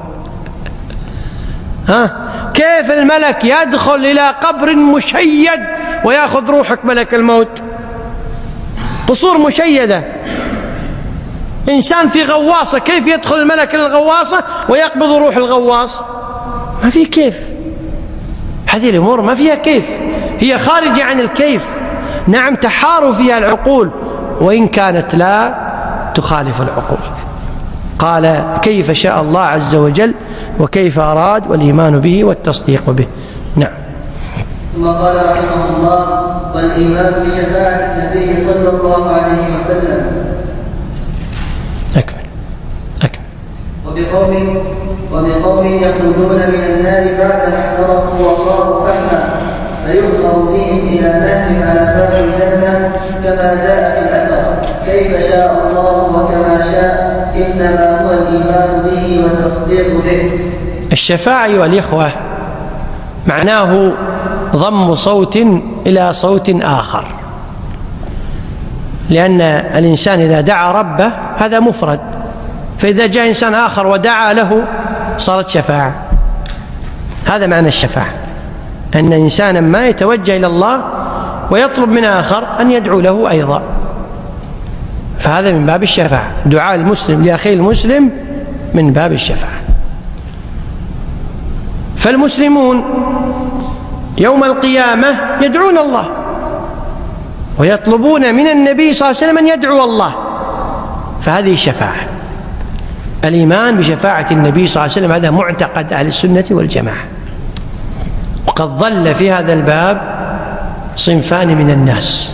ها؟ كيف الملك يدخل إلى قبر مشيد ويأخذ روحك ملك الموت؟ قصور مشيدة، إنسان في غواصة، كيف يدخل الملك الغواصة ويقبض روح الغواص؟ ما في كيف. هذه الأمور ما فيها كيف، هي خارجة عن الكيف. نعم تحار فيها العقول وإن كانت لا تخالف العقول. قال: كيف شاء الله عز وجل وكيف أراد، والإيمان به والتصديق به. نعم. ثم قال رحمه الله: والإيمان بشفاعة النبي صلى الله عليه وسلم. أكمل أكمل. وبقوم وبقوم يخرجون من النار بعد ما احترقوا وصاروا فحما، فيؤمر بهم إلى نهر على باب الجنة كما جاء في الأثر: كيف شاء الله وكما شاء، إنما هو الإيمان به والتصديق به. الشفاعة أيها الإخوة معناه ضم صوت إلى صوت آخر، لأن الإنسان إذا دعا ربه هذا مفرد، فإذا جاء إنسان آخر ودعا له صارت شفاعة. هذا معنى الشفاعة، أن إنسانا ما يتوجه إلى الله ويطلب من آخر أن يدعو له أيضا، فهذا من باب الشفاعة. دعاء المسلم لأخيه المسلم من باب الشفاعة. فالمسلمون يوم القيامة يدعون الله ويطلبون من النبي صلى الله عليه وسلم أن يدعو الله، فهذه الشفاعة. الإيمان بشفاعة النبي صلى الله عليه وسلم هذا معتقد أهل السنة والجماعة. وقد ظل في هذا الباب صنفان من الناس: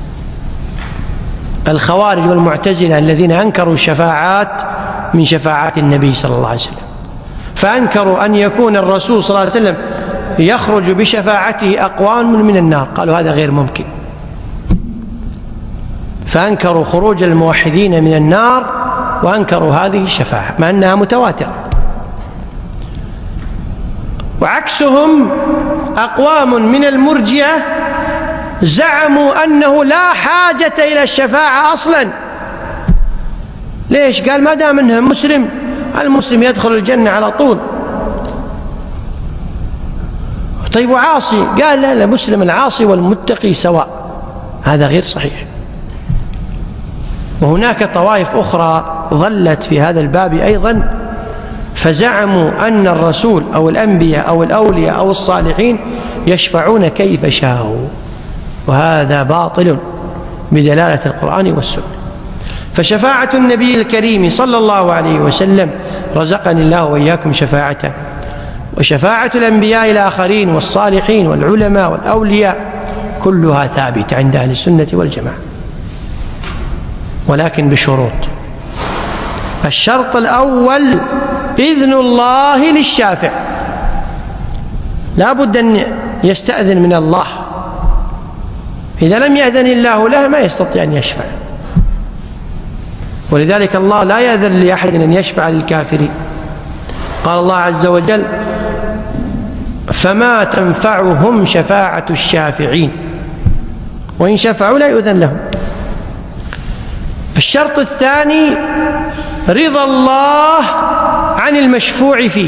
الخوارج والمعتزلة الذين أنكروا الشفاعات من شفاعات النبي صلى الله عليه وسلم، فأنكروا أن يكون الرسول صلى الله عليه وسلم يخرج بشفاعته أقوام من النار، قالوا هذا غير ممكن، فأنكروا خروج الموحدين من النار وأنكروا هذه الشفاعة مع أنها متواترة. وعكسهم أقوام من المرجئة زعموا أنه لا حاجة إلى الشفاعة أصلا. ليش؟ قال ما دام أنه مسلم، المسلم يدخل الجنة على طول. طيب وعاصي؟ قال لا لا، مسلم العاصي والمتقي سواء. هذا غير صحيح. وهناك طوائف أخرى ظلت في هذا الباب أيضا، فزعموا أن الرسول أو الأنبياء أو الأولياء أو الصالحين يشفعون كيف شاءوا، وهذا باطل بدلالة القرآن والسنة. فشفاعة النبي الكريم صلى الله عليه وسلم رزقني الله وإياكم شفاعته، وشفاعة الأنبياء الآخرين والصالحين والعلماء والأولياء كلها ثابتة عند أهل السنة والجماعة، ولكن بشروط. الشرط الأول إذن الله للشافع، لا بد أن يستأذن من الله، إذا لم يأذن الله له ما يستطيع أن يشفع. ولذلك الله لا يأذن لأحد أن يشفع للكافرين. قال الله عز وجل: فما تنفعهم شفاعة الشافعين، وإن شفعوا لا يؤذن لهم. الشرط الثاني رضا الله عن المشفوع فيه،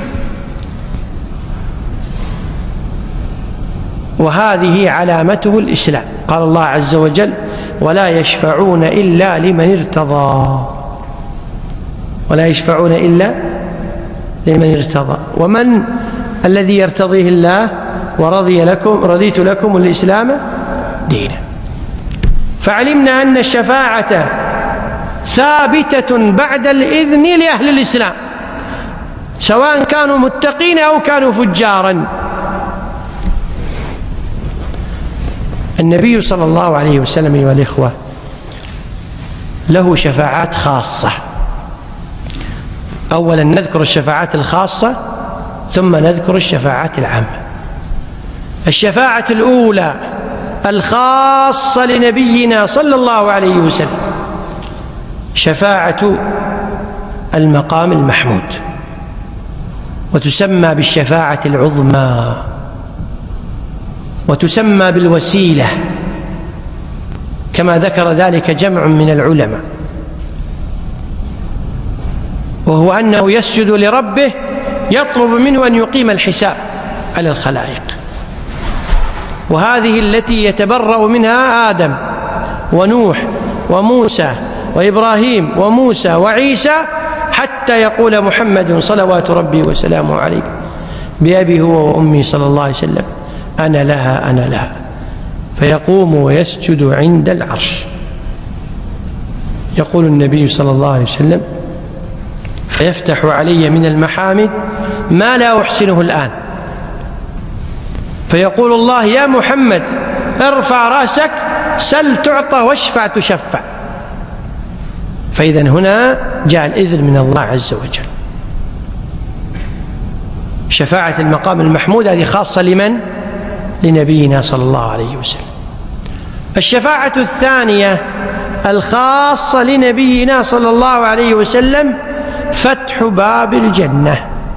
وهذه علامته الإسلام. قال الله عز وجل: ولا يشفعون إلا لمن ارتضى، ولا يشفعون إلا لمن ارتضى. ومن الذي يرتضيه الله؟ ورضي لكم رضيت لكم الإسلام دينا. فعلمنا أن الشفاعة ثابتة بعد الإذن لأهل الإسلام، سواء كانوا متقين أو كانوا فجارا. النبي صلى الله عليه وسلم أيها الإخوة له شفاعات خاصة. أولا نذكر الشفاعات الخاصة، ثم نذكر الشفاعات العامة. الشفاعة الأولى الخاصة لنبينا صلى الله عليه وسلم شفاعة المقام المحمود، وتسمى بالشفاعة العظمى، وتسمى بالوسيلة، كما ذكر ذلك جمع من العلماء، وهو أنه يسجد لربه يطلب منه أن يقيم الحساب على الخلائق. وهذه التي يتبرأ منها آدم ونوح وموسى وإبراهيم وموسى وعيسى، حتى يقول محمد صلوات ربي وسلامه عليه: بأبي هو وأمي صلى الله عليه وسلم أنا لها أنا لها، فيقوم ويسجد عند العرش. يقول النبي صلى الله عليه وسلم: فيفتح علي من المحامد ما لا أحسنه الآن، فيقول الله: يا محمد ارفع رأسك، سل تعطى، واشفع تشفع. فإذا هنا جاء الإذن من الله عز وجل. شفاعة المقام المحمود هذه خاصة لمن؟ لنبينا صلى الله عليه وسلم. الشفاعة الثانية الخاصة لنبينا صلى الله عليه وسلم فتح باب الجنة.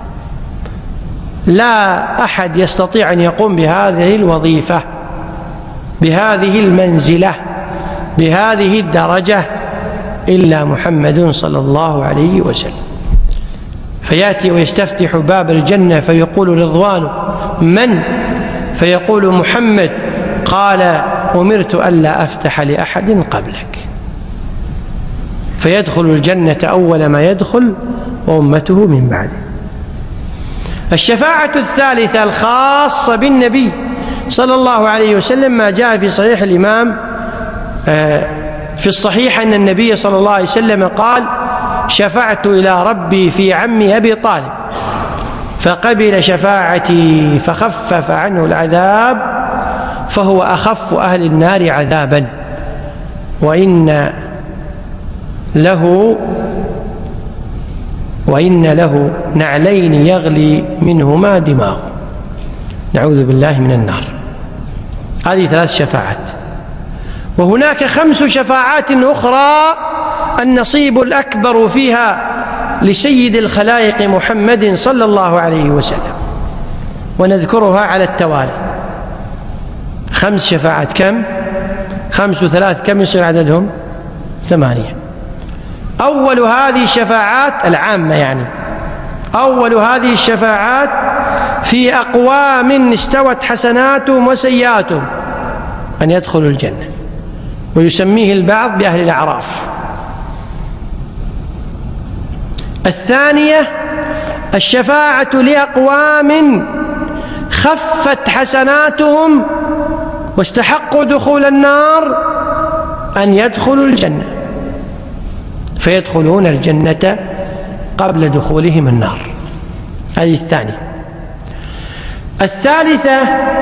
لا أحد يستطيع أن يقوم بهذه الوظيفة، بهذه المنزلة، بهذه الدرجة إلا محمد صلى الله عليه وسلم. فيأتي ويستفتح باب الجنة فيقول رضوان: من؟ فيقول محمد. قال: أمرت ألا أفتح لأحد قبلك. فيدخل الجنة أول ما يدخل، وأمته من بعده. الشفاعة الثالثة الخاصة بالنبي صلى الله عليه وسلم ما جاء في صحيح الإمام في الصحيح أن النبي صلى الله عليه وسلم قال: شفعت إلى ربي في عمي أبي طالب فقبل شفاعتي فخفف عنه العذاب، فهو أخف أهل النار عذابا، وإن له وإن له نعلين يغلي منهما دماغه. نعوذ بالله من النار. هذه ثلاث شفاعات. وهناك خمس شفاعات أخرى النصيب الأكبر فيها لسيد الخلائق محمد صلى الله عليه وسلم. ونذكرها على التوالي. خمس شفاعات، كم؟ خمس وثلاث، كم يصير عددهم؟ ثمانية. أول هذه الشفاعات العامة، يعني أول هذه الشفاعات في أقوام استوت حسناتهم وسيئاتهم أن يدخلوا الجنة، ويسميه البعض بأهل الأعراف. الثانية الشفاعة لأقوام خفت حسناتهم واستحقوا دخول النار أن يدخلوا الجنة، فيدخلون الجنة قبل دخولهم النار. هذه الثانية. الثالثة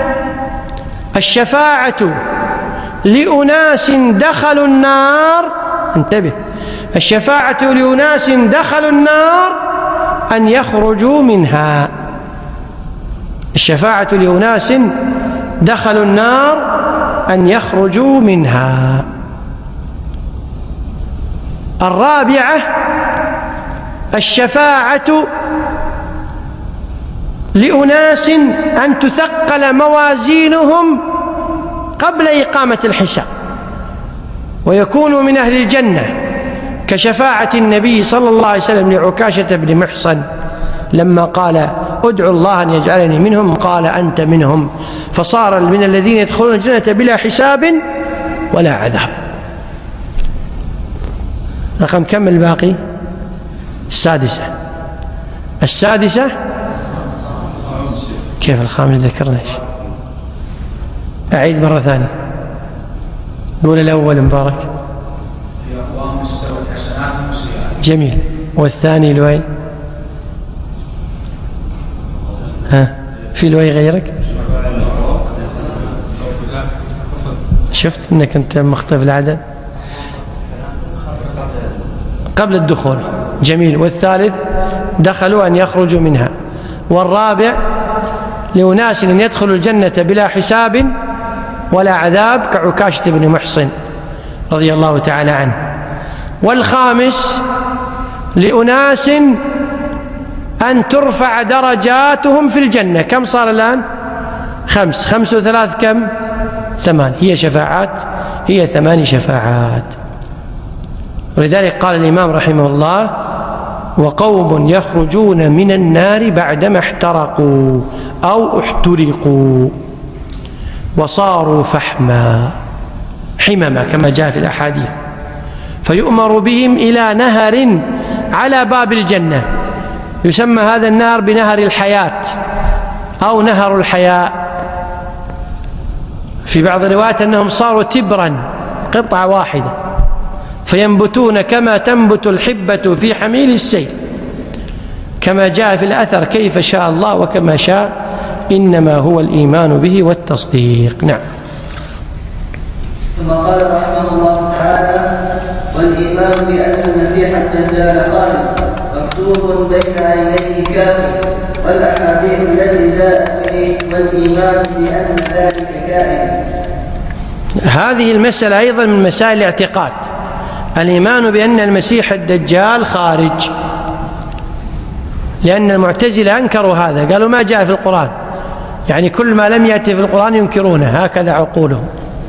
الشفاعة لأناس دخلوا النار، انتبه، الشفاعة لأناس دخلوا النار أن يخرجوا منها. الشفاعة لأناس دخلوا النار أن يخرجوا منها. الرابعة الشفاعة لأناس أن تثقل موازينهم قبل إقامة الحساب ويكونوا من أهل الجنة، كشفاعة النبي صلى الله عليه وسلم لعكاشة بن محصن لما قال ادعوا الله أن يجعلني منهم، قال أنت منهم، فصار من الذين يدخلون الجنة بلا حساب ولا عذاب. رقم كم الباقي؟ السادسة. السادسة كيف الخامس ذكرناش؟ أعيد مرة ثانية. قول الأول مبارك. جميل. والثاني لوي؟ ها في لوي غيرك؟ شفت انك انت مخطئ في العدد قبل الدخول. جميل. والثالث دخلوا أن يخرجوا منها. والرابع لأناس أن يدخلوا الجنة بلا حساب ولا عذاب كعكاشة بن محصن رضي الله تعالى عنه. والخامس لأناس أن ترفع درجاتهم في الجنة. كم صار الآن؟ خمس. خمس وثلاث كم؟ ثمان. هي شفاعات، هي ثمان شفاعات. ولذلك قال الإمام رحمه الله وقوم يخرجون من النار بعدما احترقوا أو احترقوا وصاروا فحما حمما كما جاء في الأحاديث، فيؤمر بهم إلى نهر على باب الجنة، يسمى هذا النهر بنهر الحياة أو نهر الحياة. في بعض الروايات أنهم صاروا تبرا، قطعة واحدة، فينبتون كما تنبت الحبة في حميل السيل، كما جاء في الأثر كيف شاء الله وكما شاء، إنما هو الإيمان به والتصديق. نعم. ثم قال رحمه الله تعالى والإيمان بأن المسيح الدجال خالد مكتوب بين عينيه كامل، والأحاديث التي جاءت به والإيمان بأن ذلك كائن. هذه المسألة أيضا من مسائل الاعتقاد، الإيمان بأن المسيح الدجال خارج، لأن المعتزلة أنكروا هذا، قالوا ما جاء في القرآن، يعني كل ما لم يأتي في القرآن ينكرونه، هكذا عقولهم.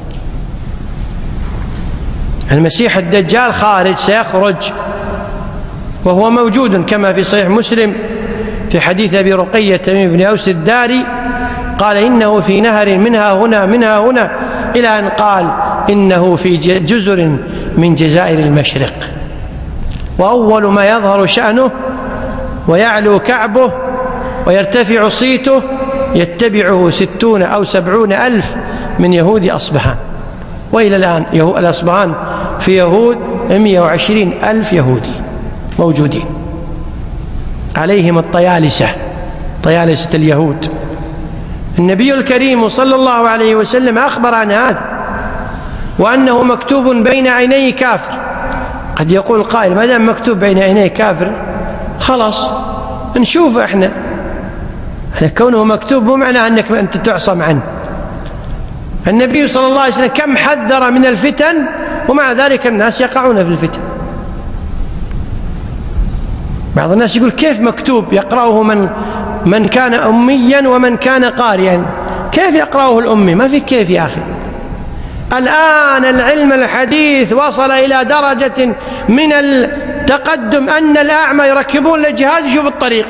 المسيح الدجال خارج، سيخرج، وهو موجود كما في صحيح مسلم في حديث أبي رقية تميم بن أوس الداري قال إنه في نهر منها هنا منها هنا، إلى أن قال إنه في جزر من جزائر المشرق، وأول ما يظهر شأنه ويعلو كعبه ويرتفع صيته يتبعه ستون أو سبعون ألف من يهود أصبهان، وإلى الآن الأصبهان في يهود مئة وعشرين ألف يهودي موجودين، عليهم الطيالسة، طيالسة اليهود. النبي الكريم صلى الله عليه وسلم أخبر عن هذا، وأنه مكتوب بين عيني كافر. قد يقول قائل ما دام مكتوب بين عيني كافر خلاص نشوف احنا، احنا كونه مكتوب مو معناه أنك أنت تعصم عنه. النبي صلى الله عليه وسلم كم حذر من الفتن، ومع ذلك الناس يقعون في الفتن. بعض الناس يقول كيف مكتوب، يقرأه من من كان أميا ومن كان قارئا. كيف يقرأه الأمي؟ ما في كيف يا أخي. الآن العلم الحديث وصل إلى درجة من التقدم أن الأعمى يركبون له جهاز يشوف الطريق.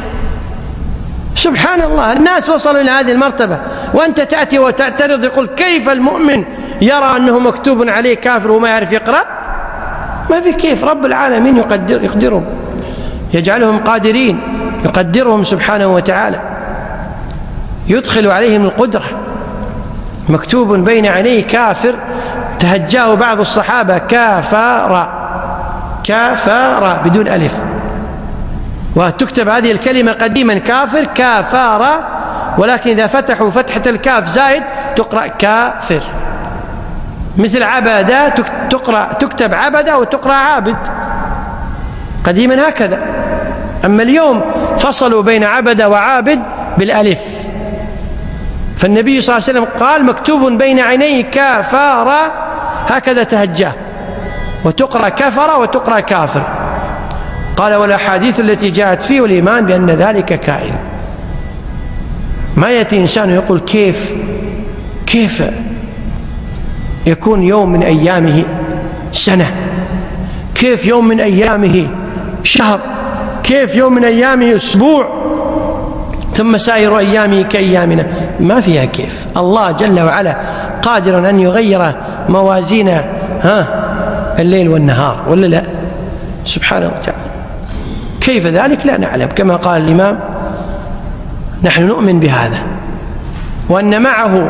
سبحان الله، الناس وصلوا إلى هذه المرتبة، وأنت تأتي وتعترض يقول كيف المؤمن يرى أنه مكتوب عليه كافر وما يعرف يقرأ؟ ما في كيف. رب العالمين يقدر يقدرهم، يجعلهم قادرين، يقدرهم سبحانه وتعالى، يدخل عليهم القدرة. مكتوب بين عينيه كافر، تهجاه بعض الصحابة كافر، كافر بدون ألف، وتكتب هذه الكلمة قديما كافر كافر، ولكن إذا فتحوا فتحة الكاف زائد تقرأ كافر. مثل عبادة تقرأ تكتب عبدة وتقرأ عابد، قديما هكذا. أما اليوم فصلوا بين عبدة وعابد بالألف. فالنبي صلى الله عليه وسلم قال مكتوب بين عينيه كافر، هكذا تهجاه، وتقرأ كفر وتقرأ كافر. قال والأحاديث التي جاءت فيه والإيمان بأن ذلك كائن. ما يأتي إنسان يقول كيف كيف يكون يوم من أيامه سنة، كيف يوم من أيامه شهر، كيف يوم من أيامه أسبوع، ثم سائر أيامه كأيامنا. ما فيها كيف. الله جل وعلا قادر أن يغير موازين ها الليل والنهار، ولا لا؟ سبحانه وتعالى. كيف ذلك لا نعلم. كما قال الإمام نحن نؤمن بهذا، وأن معه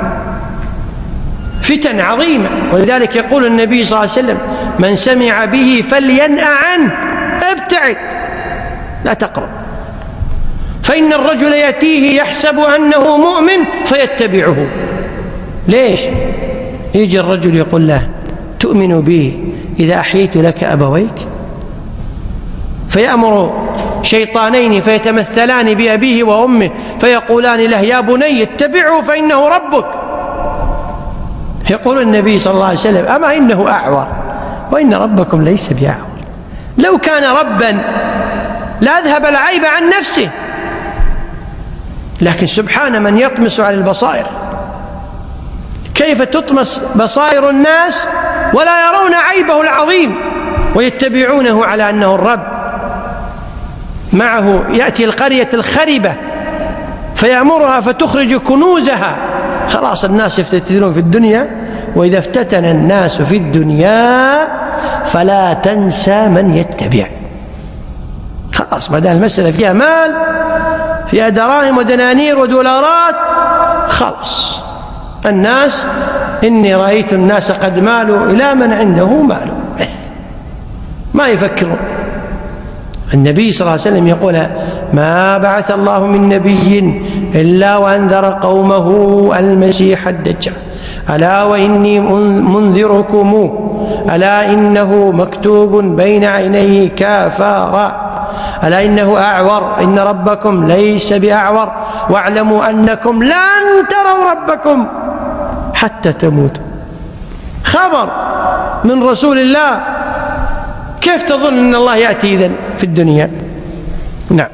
فتن عظيمة، ولذلك يقول النبي صلى الله عليه وسلم من سمع به فلينأ عنه، ابتعد لا تقرب، فإن الرجل يأتيه يحسب أنه مؤمن فيتبعه. ليش؟ يجي الرجل يقول له تؤمن به إذا أحييت لك أبويك، فيأمر شيطانين فيتمثلان بأبيه وأمه فيقولان له يا بني اتبعه فإنه ربك. يقول النبي صلى الله عليه وسلم أما إنه أعور وإن ربكم ليس بأعور. لو كان ربا لأذهب العيب عن نفسه، لكن سبحان من يطمس على البصائر. كيف تطمس بصائر الناس ولا يرون عيبه العظيم ويتبعونه على أنه الرب؟ معه يأتي القرية الخربة فيأمرها فتخرج كنوزها. خلاص الناس يفتتنون في الدنيا، وإذا افتتن الناس في الدنيا فلا تنسى من يتبع. خلاص بدأ المسألة فيها مال، فيها دراهم ودنانير ودولارات، خلاص الناس إني رأيت الناس قد مالوا إلى من عنده مال، بس ما يفكرون. النبي صلى الله عليه وسلم يقول ما بعث الله من نبي إلا وأنذر قومه المسيح الدجال، ألا وإني منذركم، ألا إنه مكتوب بين عينيه كافر، ألا إنه أعور، إن ربكم ليس بأعور، واعلموا أنكم لن تروا ربكم حتى تموتوا. خبر من رسول الله. كيف تظن أن الله يأتي إذن في الدنيا؟ نعم.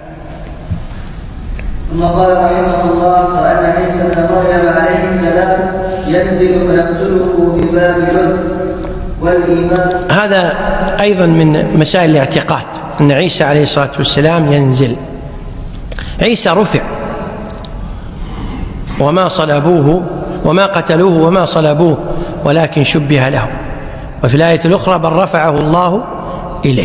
ثم قال رحمه الله وأن عيسى بن مريم عليه السلام ينزل فيقتله ببابل والإيمان. هذا أيضا من مسائل الاعتقاد، أن عيسى عليه الصلاة والسلام ينزل. عيسى رفع وما صلبوه وما قتلوه وما صلبوه ولكن شبه له، وفي الآية الأخرى بل رفعه الله إليه.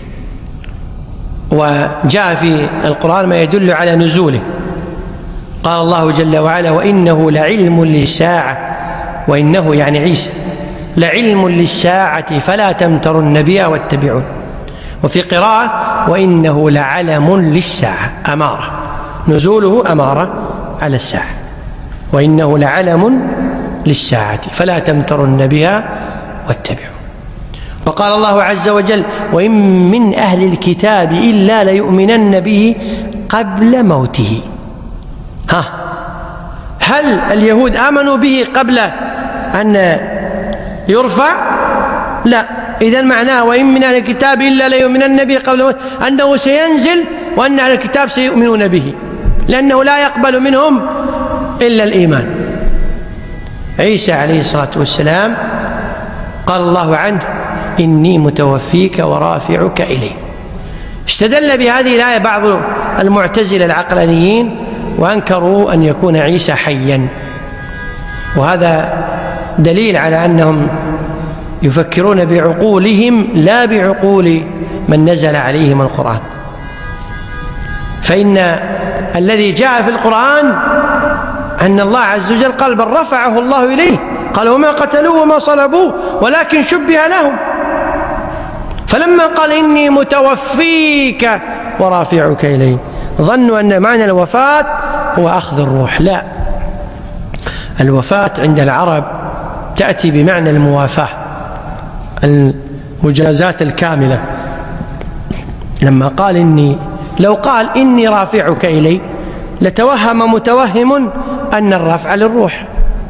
وجاء في القرآن ما يدل على نزوله. قال الله جل وعلا وإنه لعلم للساعة، وإنه يعني عيسى لعلم للساعة فلا تمترن بها واتبعون. وفي قراءة وإنه لعلم للساعة، أمارة، نزوله أمارة على الساعة. وإنه لعلم للساعة فلا تمترن بها واتبعون. وقال الله عز وجل وإن من أهل الكتاب إلا ليؤمنن به قبل موته. ها هل اليهود آمنوا به قبل أن يرفع؟ لا. إذن معناه وإن من أهل الكتاب إلا ليؤمنن به قبل موته أنه سينزل وأن أهل الكتاب سيؤمنون به، لأنه لا يقبل منهم إلا الإيمان. عيسى عليه الصلاة والسلام قال الله عنه: إني متوفيك ورافعك إلي. استدل بهذه الآية بعض المعتزلة العقلانيين وأنكروا أن يكون عيسى حيا، وهذا دليل على أنهم يفكرون بعقولهم لا بعقول من نزل عليهم القرآن. فإن الذي جاء في القرآن أن الله عز وجل قال: بل رفعه الله إليه، قال: وما قتلوه وما صلبوه ولكن شبه لهم. فلما قال: إني متوفيك ورافعك إليه، ظنوا أن معنى الوفاة هو أخذ الروح. لا، الوفاة عند العرب تأتي بمعنى الموافاة، المجازات الكاملة. لما قال إني لو قال إني رافعك إلي لتوهم متوهم أن الرفع للروح،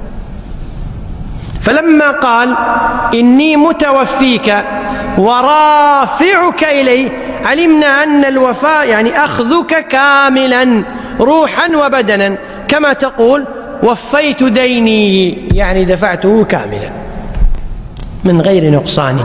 فلما قال إني متوفيك ورافعك إلي علمنا أن الوفاء يعني أخذك كاملا روحا وبدنا، كما تقول وفيت ديني يعني دفعته كاملا من غير نقصان.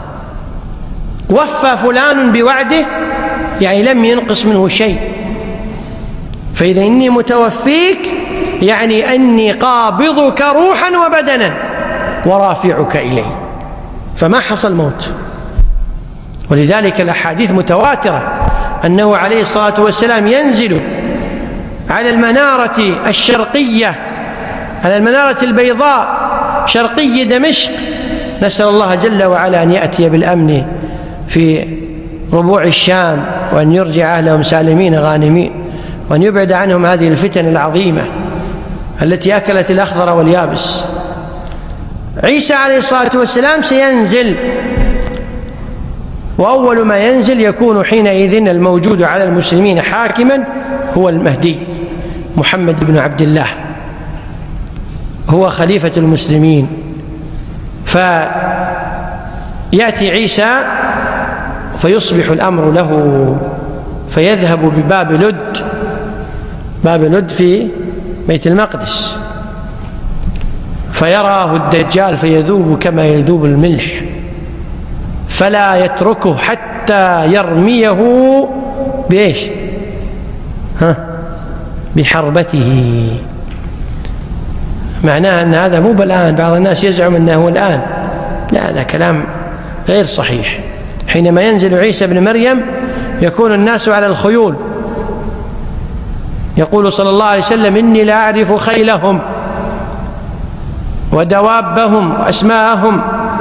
وفى فلان بوعده يعني لم ينقص منه شيء. فإذا إني متوفيك يعني أني قابضك روحا وبدنا ورافعك إلي، فما حصل موت. ولذلك الأحاديث متواترة أنه عليه الصلاة والسلام ينزل على المنارة الشرقية، على المنارة البيضاء شرقي دمشق، نسأل الله جل وعلا أن يأتي بالأمن في ربوع الشام، وأن يرجع أهلهم سالمين غانمين، وأن يبعد عنهم هذه الفتن العظيمة التي أكلت الأخضر واليابس. عيسى عليه الصلاة والسلام سينزل، وأول ما ينزل يكون حينئذ الموجود على المسلمين حاكما هو المهدي محمد بن عبد الله، هو خليفة المسلمين. فيأتي عيسى فيصبح الأمر له، فيذهب بباب لد، باب لد في بيت المقدس، فيراه الدجال فيذوب كما يذوب الملح، فلا يتركه حتى يرميه بإيش؟ ها؟ بحربته. معناه أن هذا مو بالآن، بعض الناس يزعم أنه الآن، لا، هذا كلام غير صحيح. حينما ينزل عيسى بن مريم يكون الناس على الخيول، يقول صلى الله عليه وسلم: إني لا أعرف خيلهم ودوابهم وأسماءهم،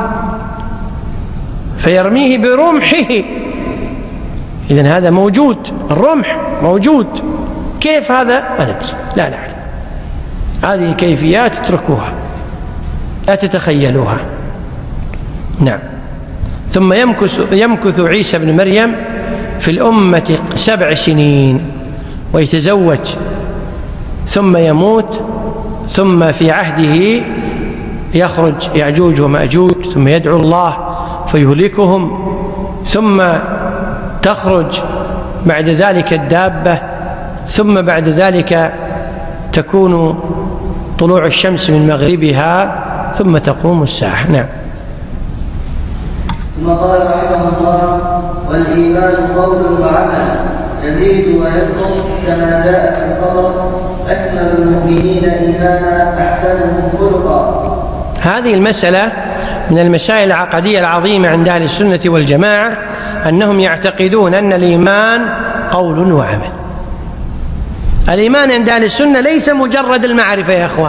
فيرميه برمحه. إذن هذا موجود، الرمح موجود. كيف هذا؟ ما ندري، لا نعلم. هذه كيفيات اتركوها، لا تتخيلوها. نعم. ثم يمكث, يمكث عيسى بن مريم في الأمة سبع سنين ويتزوج، ثم يموت، ثم في عهده يخرج يأجوج ومأجوج، ثم يدعو الله فيهلكهم، ثم تخرج بعد ذلك الدابة، ثم بعد ذلك تكون طلوع الشمس من مغربها، ثم تقوم الساعة. نعم. ثم قال رحمه الله: والإيمان قول وعمل يزيد وينقص كما جاء في الخبر: أكمل المؤمنين إيمانا أحسنهم خلقا. هذه المسألة من المسائل العقدية العظيمة عند أهل السنة والجماعة، أنهم يعتقدون أن الإيمان قول وعمل. الإيمان عند أهل السنة ليس مجرد المعرفة يا أخوان.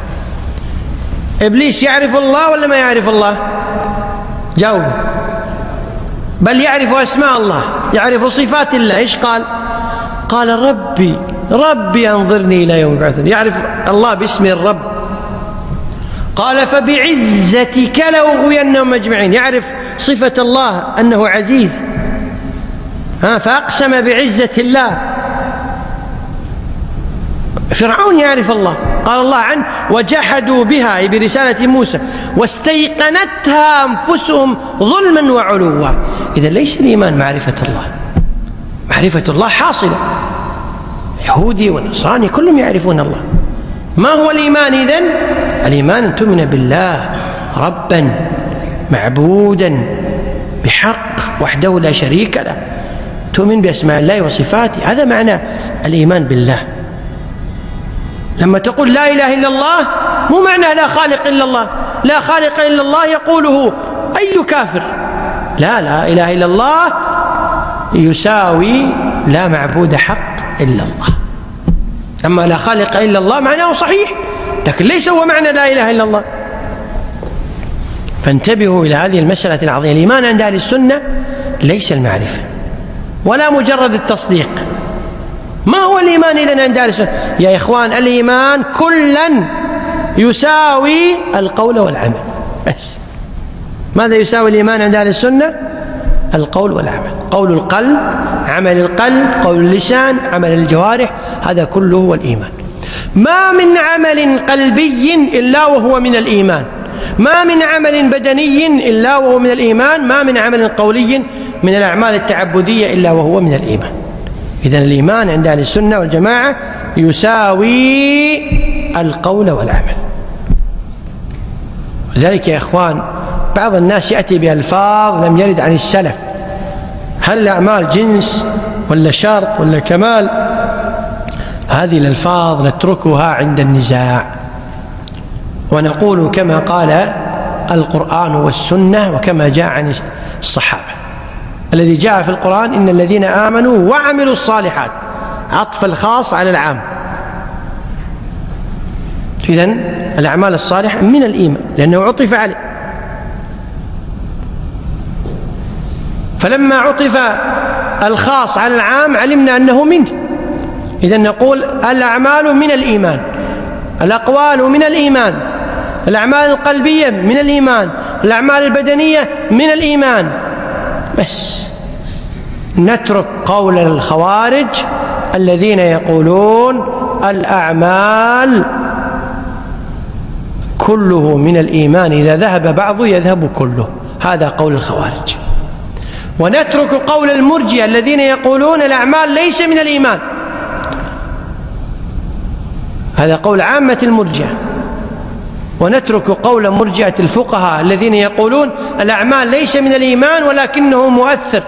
إبليس يعرف الله ولا ما يعرف الله؟ جاوب. بل يعرف أسماء الله، يعرف صفات الله. إيش قال؟ قال: ربي ربي أنظرني إلى يوم يبعثون. يعرف الله باسم الرب. قال: فبعزتك لأغوينهم أجمعين. يعرف صفة الله أنه عزيز، ها، فأقسم بعزة الله. فرعون يعرف الله، قال الله عنه: وجحدوا بها، أي برسالة موسى، واستيقنتها أنفسهم ظلما وعلوا. إذا ليس الإيمان معرفة الله، معرفة الله حاصلة، يهودي ونصراني كلهم يعرفون الله. ما هو الإيمان إذن؟ الإيمان أن تؤمن بالله ربا معبودا بحق وحده لا شريك له، تؤمن بأسماء الله وصفاته، هذا معنى الإيمان بالله. لما تقول لا إله إلا الله مو معنى لا خالق إلا الله، لا خالق إلا الله يقوله أي كافر، لا لا إله إلا الله يساوي لا معبود حق إلا الله. أما لا خالق إلا الله معناه صحيح، لكن ليس هو معنى لا إله إلا الله. فانتبهوا إلى هذه المسألة العظيمة. الإيمان عند أهل السنة ليس المعرفة ولا مجرد التصديق. ما هو الإيمان إذن عند أهل السنة؟ يا إخوان الإيمان كلا يساوي القول والعمل بس. ماذا يساوي الإيمان عند أهل السنة؟ القول والعمل، قول القلب، عمل القلب، قول اللسان، عمل الجوارح، هذا كله هو الإيمان. ما من عمل قلبي إلا وهو من الإيمان، ما من عمل بدني إلا وهو من الإيمان، ما من عمل قولي من الأعمال التعبدية إلا وهو من الإيمان. إذن الإيمان عند أهل السنة والجماعة يساوي القول والعمل. لذلك يا إخوان بعض الناس يأتي بألفاظ لم يرد عن السلف، هل الأعمال جنس ولا شرط ولا كمال؟ هذه الألفاظ نتركها عند النزاع، ونقول كما قال القرآن والسنة وكما جاء عن الصحابة. الذي جاء في القرآن إن الذين آمنوا وعملوا الصالحات، عطف الخاص على العام. إذن الأعمال الصالحة من الإيمان لأنه عطف عليه. فلما عطف الخاص على العام علمنا أنه منه. إذن نقول الأعمال من الإيمان، الأقوال من الإيمان، الأعمال القلبية من الإيمان، الأعمال البدنية من الإيمان. بس نترك قول الخوارج الذين يقولون الأعمال كله من الإيمان، إذا ذهب بعضه يذهب كله، هذا قول الخوارج. ونترك قول المرجئة الذين يقولون الأعمال ليس من الإيمان، هذا قول عامة المرجئة. ونترك قول مرجئة الفقهاء الذين يقولون الأعمال ليس من الإيمان ولكنه مؤثر،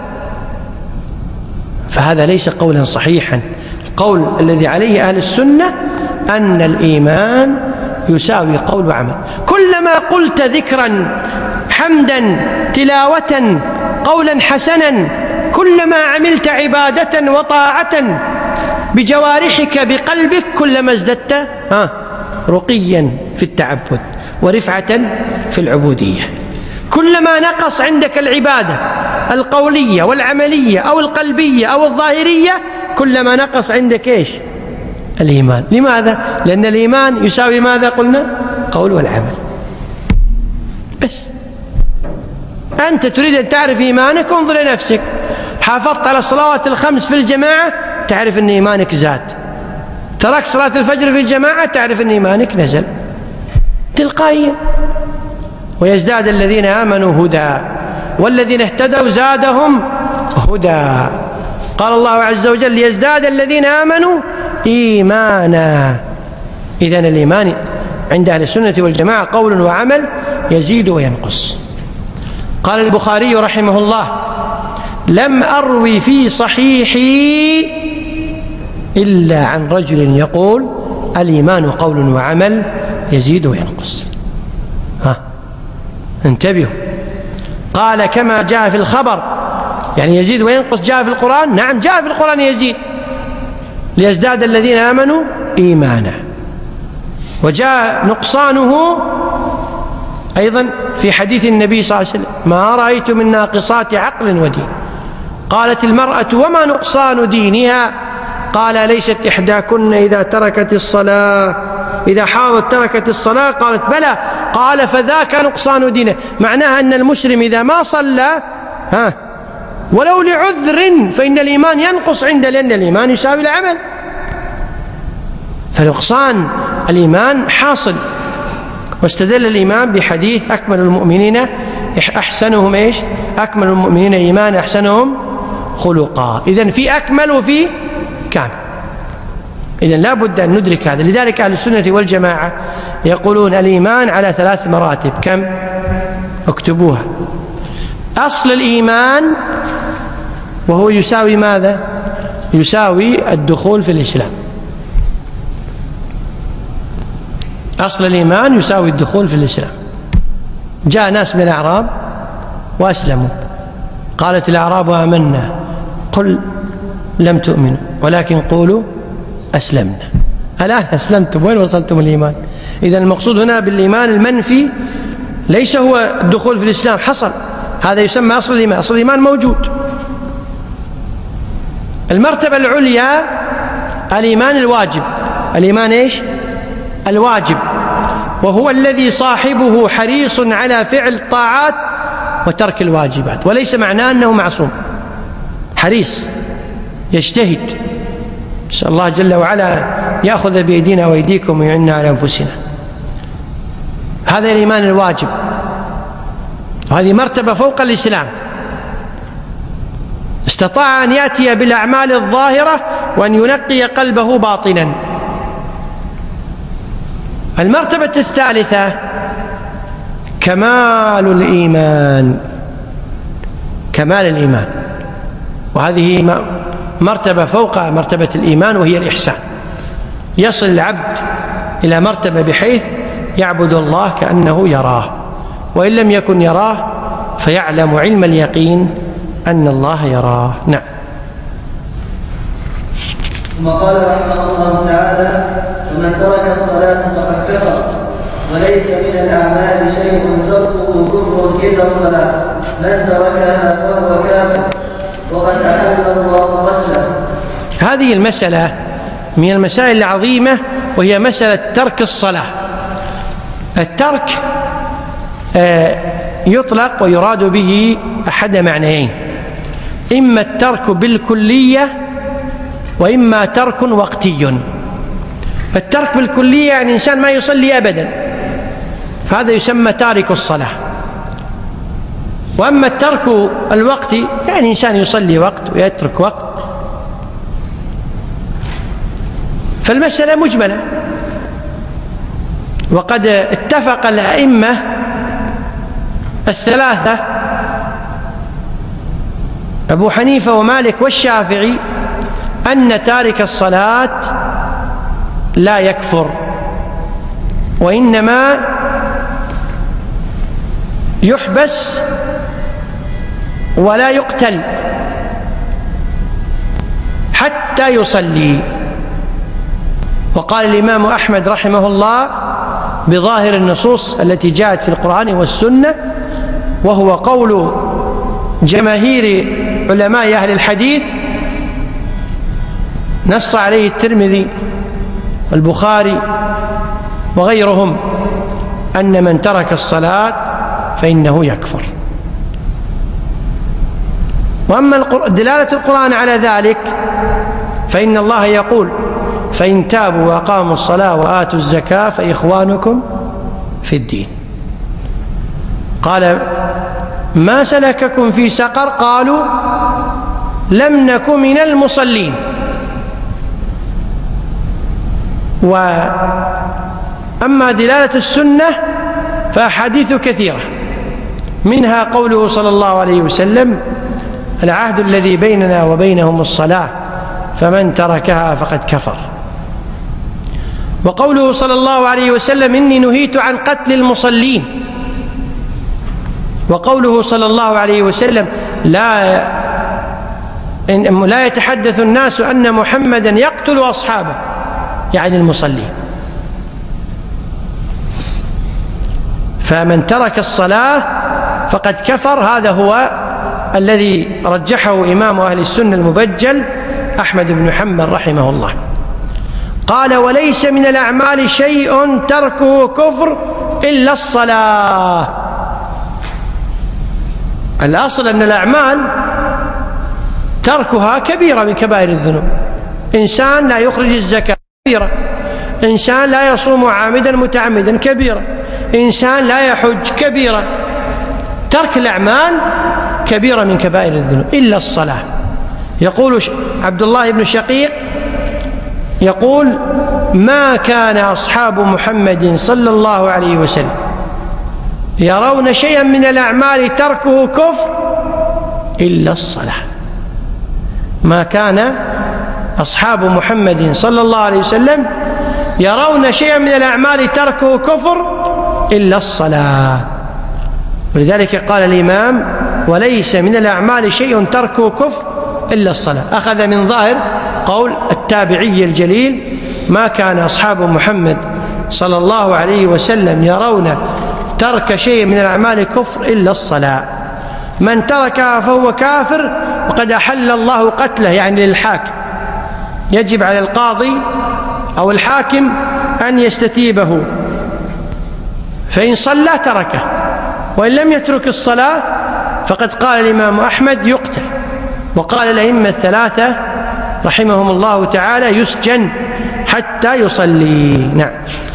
فهذا ليس قولا صحيحا. القول الذي عليه أهل السنة أن الإيمان يساوي قول وعمل. كلما قلت ذكرا حمدا تلاوة قولا حسنا، كلما عملت عبادة وطاعة بجوارحك بقلبك، كلما ازددت ها رقيا في التعبد ورفعة في العبودية. كلما نقص عندك العبادة القولية والعملية أو القلبية أو الظاهرية، كلما نقص عندك إيش؟ الإيمان. لماذا؟ لأن الإيمان يساوي ماذا قلنا؟ قول والعمل بس. أنت تريد أن تعرف إيمانك، انظر لنفسك. حافظت على الصلوات الخمس في الجماعة، تعرف أن إيمانك زاد. تركت صلاة الفجر في الجماعة، تعرف أن إيمانك نزل تلقائيا. ويزداد الذين آمنوا هدى والذين اهتدوا زادهم هدى. قال الله عز وجل ليزداد الذين آمنوا إيمانا. إذن الإيمان عند أهل السنة والجماعة قول وعمل يزيد وينقص. قال البخاري رحمه الله لم أروي في صحيحي إلا عن رجل يقول الإيمان قول وعمل يزيد وينقص. ها انتبهوا. قال كما جاء في الخبر، يعني يزيد وينقص جاء في القرآن؟ نعم جاء في القرآن يزيد، ليزداد الذين آمنوا إيمانا. وجاء نقصانه أيضا في حديث النبي صلى الله عليه وسلم ما رأيت من ناقصات عقل ودين. قالت المرأة وما نقصان دينها؟ قال ليست إحداكن إذا تركت الصلاة إذا حاضت تركت الصلاة؟ قالت بلى. قال فذاك نقصان دينه. معناها أن المسلم إذا ما صلى ها ولو لعذر فإن الإيمان ينقص عنده، لأن الإيمان يساوي العمل، فنقصان الإيمان حاصل. واستدل الإمام بحديث أكمل المؤمنين أحسنهم إيش؟ أكمل المؤمنين إيمان أحسنهم خلقا. إذن في أكمل وفي كامل. إذن لا بد أن ندرك هذا. لذلك أهل السنة والجماعة يقولون الإيمان على ثلاث مراتب. كم؟ اكتبوها. أصل الإيمان وهو يساوي ماذا؟ يساوي الدخول في الإسلام. أصل الإيمان يساوي الدخول في الإسلام. جاء ناس من الأعراب وأسلموا، قالت الأعراب آمنا، قل لم تؤمنوا ولكن قولوا أسلمنا. الآن أسلمتم، وين وصلتم الإيمان؟ إذن المقصود هنا بالإيمان المنفي ليس هو الدخول في الإسلام، حصل، هذا يسمى أصل الإيمان. أصل الإيمان موجود. المرتبة العليا الإيمان الواجب. الإيمان إيش؟ الواجب، وهو الذي صاحبه حريص على فعل الطاعات وترك الواجبات، وليس معناه أنه معصوم، حريص يجتهد. نسأل الله جل وعلا يأخذ بأيدينا وأيديكم ويعيننا على أنفسنا. هذا الإيمان الواجب، وهذه مرتبة فوق الإسلام. استطاع أن يأتي بالأعمال الظاهرة وأن ينقي قلبه باطنا. المرتبة الثالثة كمال الإيمان. كمال الإيمان، وهذه مرتبة فوق مرتبة الإيمان، وهي الإحسان. يصل العبد إلى مرتبة بحيث يعبد الله كأنه يراه، وإن لم يكن يراه فيعلم علم اليقين أن الله يراه. نعم. ثم قال رحمه الله تعالى: ومن ترك الصلاة فقد كفر، وليس من الأعمال شيء تركه كفر إلا الصلاة، من تركها فهو كافر، وقد أحل الله قتله. هذه المسألة من المسائل العظيمة، وهي مسألة ترك الصلاة. الترك يطلق ويراد به أحد معنيين: إما الترك بالكلية، وإما ترك وقتي. الترك بالكلية يعني إنسان ما يصلي أبدا، فهذا يسمى تارك الصلاة. وأما الترك الوقتي يعني إنسان يصلي وقت ويترك وقت. فالمسألة مجملة، وقد اتفق الأئمة الثلاثة أبو حنيفة ومالك والشافعي أن تارك الصلاة لا يكفر، وإنما يحبس ولا يقتل حتى يصلي. وقال الإمام أحمد رحمه الله بظاهر النصوص التي جاءت في القرآن والسنة، وهو قول جماهير علماء أهل الحديث، نص عليه الترمذي والبخاري وغيرهم، أن من ترك الصلاة فإنه يكفر. وأما دلالة القرآن على ذلك فإن الله يقول: فإن تابوا وأقاموا الصلاة وآتوا الزكاة فإخوانكم في الدين. قال: ما سلككم في سقر؟ قالوا: لم نك من المصلين. وأما دلالة السنة فأحاديث كثيرة، منها قوله صلى الله عليه وسلم: العهد الذي بيننا وبينهم الصلاة، فمن تركها فقد كفر. وقوله صلى الله عليه وسلم: إني نهيت عن قتل المصلين. وقوله صلى الله عليه وسلم: لا لا يتحدث الناس أن محمدا يقتل أصحابه، يعني المصلين. فمن ترك الصلاة فقد كفر. هذا هو الذي رجحه إمام أهل السنة المبجل أحمد بن حنبل رحمه الله. قال: وليس من الأعمال شيء تركه كفر إلا الصلاة. الأصل أن الأعمال تركها كبيرة من كبائر الذنوب. إنسان لا يخرج الزكاة كبيرة، إنسان لا يصوم عامدا متعمدا كبيرة، إنسان لا يحج كبيرة. ترك الأعمال كبيرة من كبائر الذنوب إلا الصلاة. يقول عبد الله بن شقيق يقول: ما كان أصحاب محمد صلى الله عليه وسلم يرون شيئا من الأعمال تركه كفر إلا الصلاة. ما كان أصحاب محمد صلى الله عليه وسلم يرون شيئا من الأعمال تركه كفر إلا الصلاة. ولذلك قال الإمام: وليس من الأعمال شيء تركه كفر إلا الصلاة. أخذ من ظاهر قول التابعي الجليل: ما كان أصحاب محمد صلى الله عليه وسلم يرون ترك شيء من الأعمال كفر إلا الصلاة. من تركها فهو كافر وقد أحل الله قتله، يعني للحاكم. يجب على القاضي أو الحاكم أن يستتيبه، فإن صلى تركه، وإن لم يترك الصلاة فقد قال الإمام أحمد يقتل، وقال الأئمة الثلاثة رحمهم الله تعالى يسجن حتى يصلي. نعم.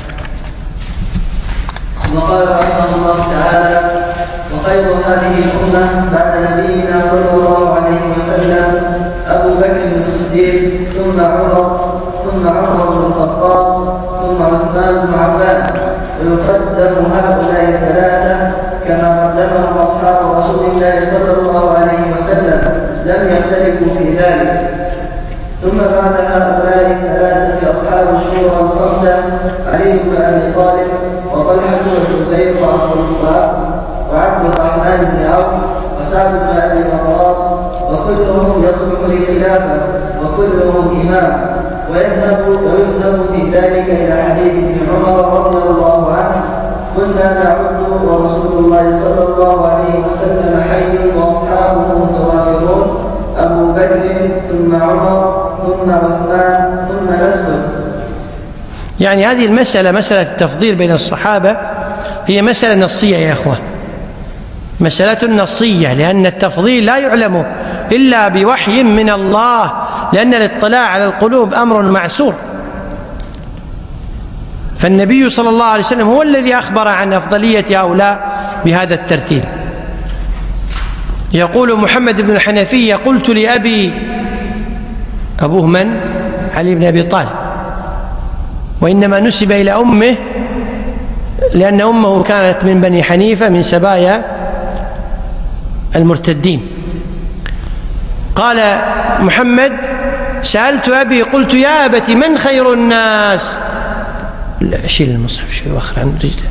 وقال رحمه الله تعالى: وخير هذه الأمة بعد نبينا صلى الله عليه وسلم أبو بكر الصديق، ثم عمر، ثم عمر بن الخطاب، ثم عثمان بن عفان. ويقدم هؤلاء الثلاثة كما قدمهم أصحاب رسول الله صلى الله عليه وسلم، لم يختلفوا في ذلك. ثم بعد هؤلاء الثلاثة أصحاب الشورى الخمسة: علي بن أبي طالب، وطلحة والزبير وعبد الرحمن بن عوف، وسعد بن أبي وقاص، وكلهم يصلح للخلافة، وكلهم إمام. ويذهب ويذهب في ذلك إلى حديث ابن عمر رضي الله عنه: كنا نعد ورسول الله صلى الله عليه وسلم حي وأصحابه متوافرون، أبو بكر ثم عمر ثم عثمان ثم نسكت. يعني هذه المسألة، مسألة التفضيل بين الصحابة، هي مسألة نصية يا أخوان، مسألة نصية، لأن التفضيل لا يعلم إلا بوحي من الله، لأن الاطلاع على القلوب أمر معسور. فالنبي صلى الله عليه وسلم هو الذي أخبر عن أفضلية هؤلاء بهذا الترتيب. يقول محمد بن الحنفية: قلت لأبي، أبوه من؟ علي بن أبي طالب، وإنما نسب إلى أمه لأن أمه كانت من بني حنيفة من سبايا المرتدين. قال محمد: سألت أبي قلت: يا أبت من خير الناس؟ لا، شيل المصحف شوي وأخر عن رجله.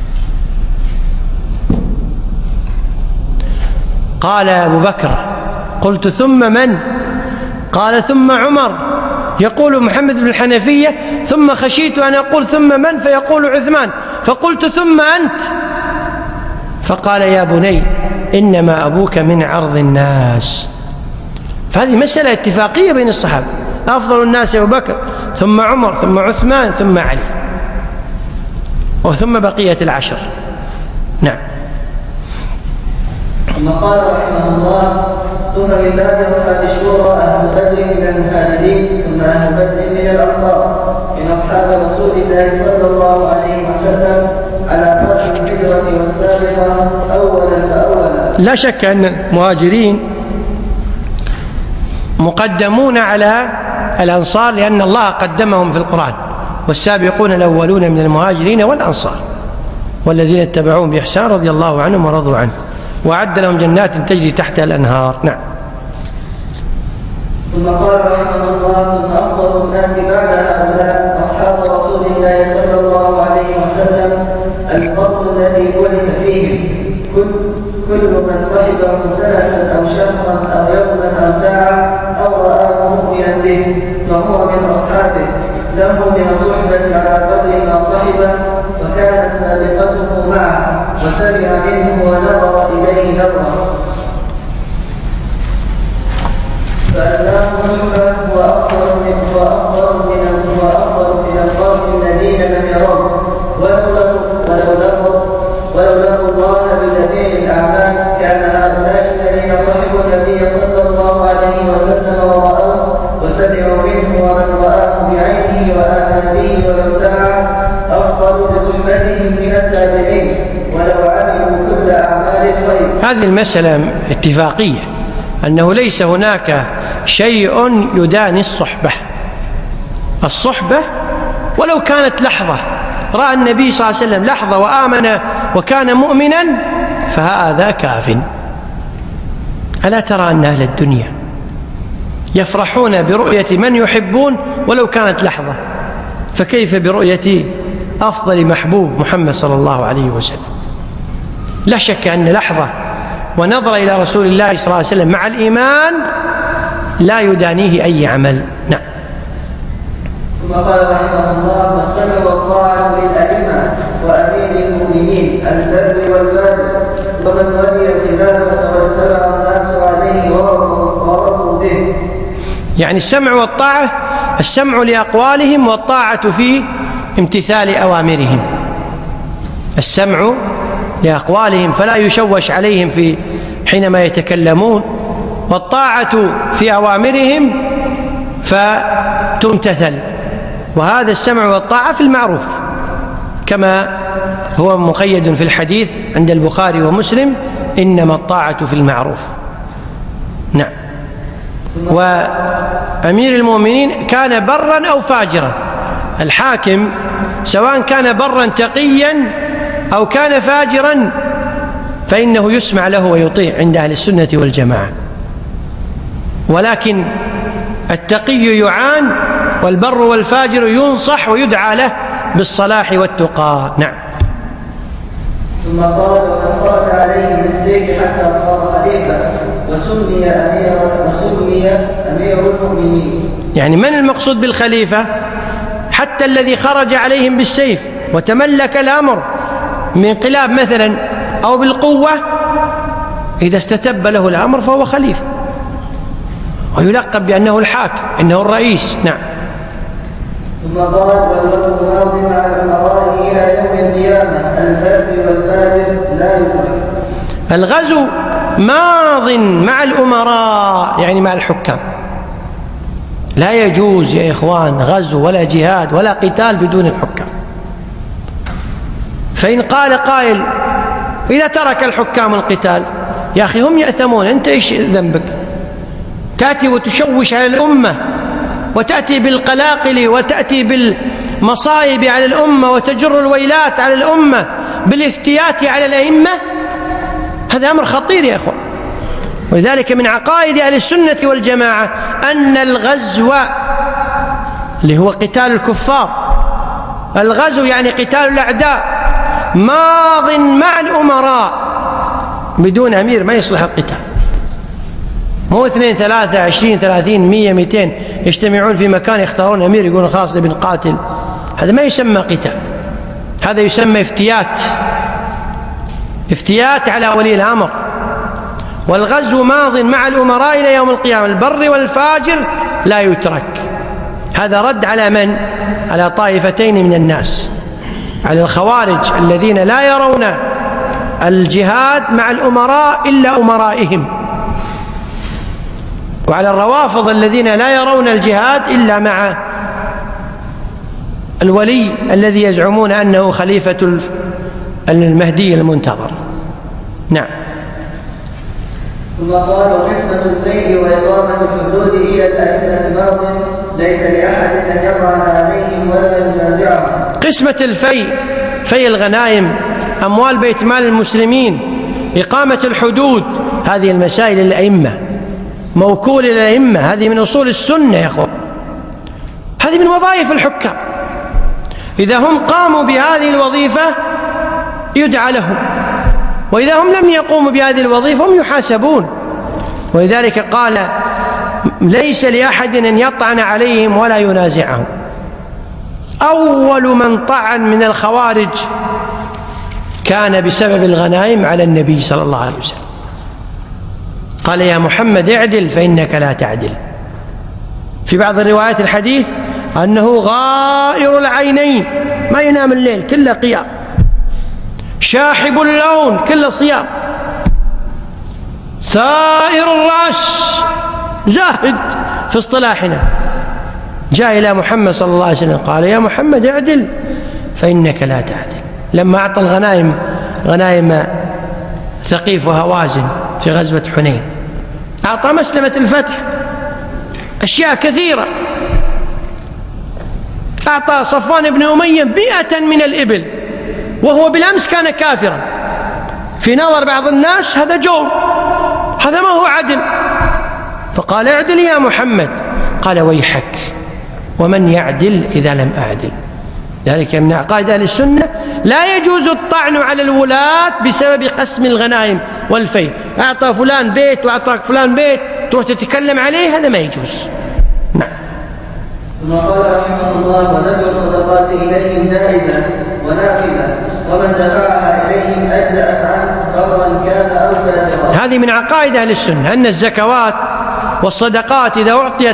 قال أبو بكر: قلت: ثم من؟ قال: ثم عمر. يقول محمد بن الحنفية: ثم خشيت أن أقول ثم من فيقول عثمان، فقلت: ثم أنت. فقال: يا بني، إنما أبوك من عرض الناس. فهذه مسألة اتفاقية بين الصحابة: أفضل الناس أبو بكر، ثم عمر، ثم عثمان، ثم علي، وثم بقية العشر. نعم. ثم قال رحمه الله: ثم من بعد أصحاب الشورى أهل بدر من المهاجرين، ثم أهل بدر من الأنصار، من أصحاب رسول الله صلى الله عليه وسلم على قدر الهجرة والسابقة أولا فأولا. لا شك أن المهاجرين مقدمون على الأنصار، لأن الله قدمهم في القرآن: والسابقون الأولون من المهاجرين والأنصار والذين اتبعوهم بإحسان رضي الله عنهم ورضوا عنه، وأعد لهم جنات تجري تحتها الأنهار. نعم. ثم قال رحمه الله: ثم أفضل الناس بعد هؤلاء أصحاب رسول الله صلى الله عليه وسلم القرن الذي بعث فيهم، كل كل من صحبه سنة أو شهرا أو يوما أو ساعة أو رآه مؤمنا به فهو من أصحابه، له من الصحبة على قدر ما صحبه، فكانت سابقته معه وسمع منه ونظر إليه نظرا، فأدناه صحبة وأفضل من وأفضل من وأفضل من القوم الذين لم يروه ولو ولو لقوا ولو لقوا الله بجميع الأعمال. كان هؤلاء الذين صحبوا النبي صلى الله عليه وسلم ورأوه وسمعوا منه ومن رآه بعينه وآمن به ولو ساعة أفضل بصحبتهم من التابعين ولو عملوا كل أعمال الخير. هذه المسألة اتفاقية، أنه ليس هناك شيء يداني الصحبة. الصحبة ولو كانت لحظة، رأى النبي صلى الله عليه وسلم لحظة وآمن وكان مؤمنا فهذا كاف. ألا ترى أن أهل الدنيا يفرحون برؤية من يحبون ولو كانت لحظة، فكيف برؤية أفضل محبوب محمد صلى الله عليه وسلم؟ لا شك أن لحظة ونظر إلى رسول الله صلى الله عليه وسلم مع الإيمان لا يدانيه أي عمل. نعم. ثم قال رحمه الله: والسمع والطاعة للأئمة وأمير المؤمنين البر والفاجر ومن ولي الخلافة واجتمع الناس عليه ورضوا به. يعني السمع والطاعة، السمع لأقوالهم والطاعة في امتثال أوامرهم. السمع لأقوالهم فلا يشوش عليهم في حينما يتكلمون، والطاعة في أوامرهم فتمتثل. وهذا السمع والطاعة في المعروف كما هو مقيد في الحديث عند البخاري ومسلم: إنما الطاعة في المعروف. نعم. وأمير المؤمنين كان برا أو فاجرا، الحاكم سواء كان برا تقيا أو كان فاجرا فإنه يسمع له ويطيع عند أهل السنة والجماعة، ولكن التقي يعان والبر والفاجر ينصح ويدعى له بالصلاح والتقى. نعم. ثم قال: ومن خرج عليهم بالسيف حتى صار خليفة وسمي أمير وسمي أمير المؤمنين. يعني من المقصود بالخليفة؟ حتى الذي خرج عليهم بالسيف وتملك الأمر من انقلاب مثلا أو بالقوة، إذا استتب له الأمر فهو خليفة ويلقب بأنه الحاكم، إنه الرئيس. نعم. ثم قال: والوزن ماض مع الأمراء إلى يوم القيامة البر والفاجر لا يترك. الغزو ماض مع الأمراء يعني مع الحكام. لا يجوز يا إخوان غزو ولا جهاد ولا قتال بدون الحكام. فإن قال قائل: إذا ترك الحكام القتال، يا أخي هم يأثمون، أنت إيش ذنبك؟ تأتي وتشوش على الأمة وتأتي بالقلاقل وتأتي بالمصائب على الأمة وتجر الويلات على الأمة بالافتيات على الأئمة. هذا أمر خطير يا أخوان. ولذلك من عقائد أهل السنة والجماعة أن الغزو اللي هو قتال الكفار، الغزو يعني قتال الأعداء، ماض مع الأمراء. بدون أمير ما يصلح القتال. مو اثنين ثلاثة عشرين ثلاثين مية مئتين يجتمعون في مكان يختارون أمير يقولون خلاص نبي نقاتل. هذا ما يسمى قتال، هذا يسمى افتيات، افتيات على ولي الأمر. والغزو ماض مع الأمراء إلى يوم القيامة البر والفاجر لا يترك. هذا رد على من؟ على طائفتين من الناس، على الخوارج الذين لا يرون الجهاد مع الأمراء إلا أمرائهم، وعلى الروافض الذين لا يرون الجهاد إلا مع الولي الذي يزعمون أنه خليفة المهدي المنتظر. نعم. ثم قال: وقسمة الفيء وإقامة الحدود إلى الأئمة ماض ليس لأحد أن يطعن عليهم ولا ينازعهم. قسمة الفيء، في الغنائم، أموال بيت مال المسلمين، إقامة الحدود، هذه المسائل للأئمة، موكول الأئمة، هذه من أصول السنة يا أخوان، هذه من وظائف الحكام. إذا هم قاموا بهذه الوظيفة يدعى لهم، وإذا هم لم يقوموا بهذه الوظيفة هم يحاسبون. ولذلك قال: ليس لأحد أن يطعن عليهم ولا ينازعهم. أول من طعن من الخوارج كان بسبب الغنائم على النبي صلى الله عليه وسلم، قال: يا محمد اعدل فإنك لا تعدل. في بعض الروايات الحديث أنه غائر العينين، ما ينام الليل كله قيام، شاحب اللون كله صيام، ثائر الرأس، زاهد في اصطلاحنا. جاء إلى محمد صلى الله عليه وسلم قال: يا محمد اعدل فإنك لا تعدل. لما أعطى الغنائم غنائم ثقيف وهوازن في غزوة حنين، أعطى مسلمة الفتح أشياء كثيرة. أعطى صفوان بن أمية مئة من الإبل وهو بالأمس كان كافرا، في نظر بعض الناس هذا جور، هذا ما هو عدل، فقال اعدل يا محمد، قال ويحك ومن يعدل إذا لم أعدل. ذلك من عقائد أهل السنة لا يجوز الطعن على الولاة بسبب قسم الغنائم والفيء. أعطى فلان بيت وأعطاك فلان بيت تروح تتكلم عليه، هذا ما يجوز. نعم. ثم قال رحمه الله ودفع الصدقات إليهم جائزة ونافلة ومن دفعها إليهم أجزأت عنه برا كان أو فاجرا. هذه من عقائد أهل السنة أن الزكوات والصدقات إذا أعطيت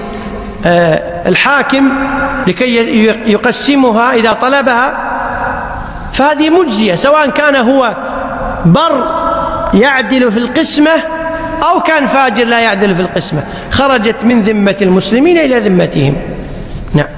للحاكم لكي يقسمها إذا طلبها فهذه مجزية، سواء كان هو بر يعدل في القسمة أو كان فاجر لا يعدل في القسمة، خرجت من ذمة المسلمين إلى ذمتهم. نعم.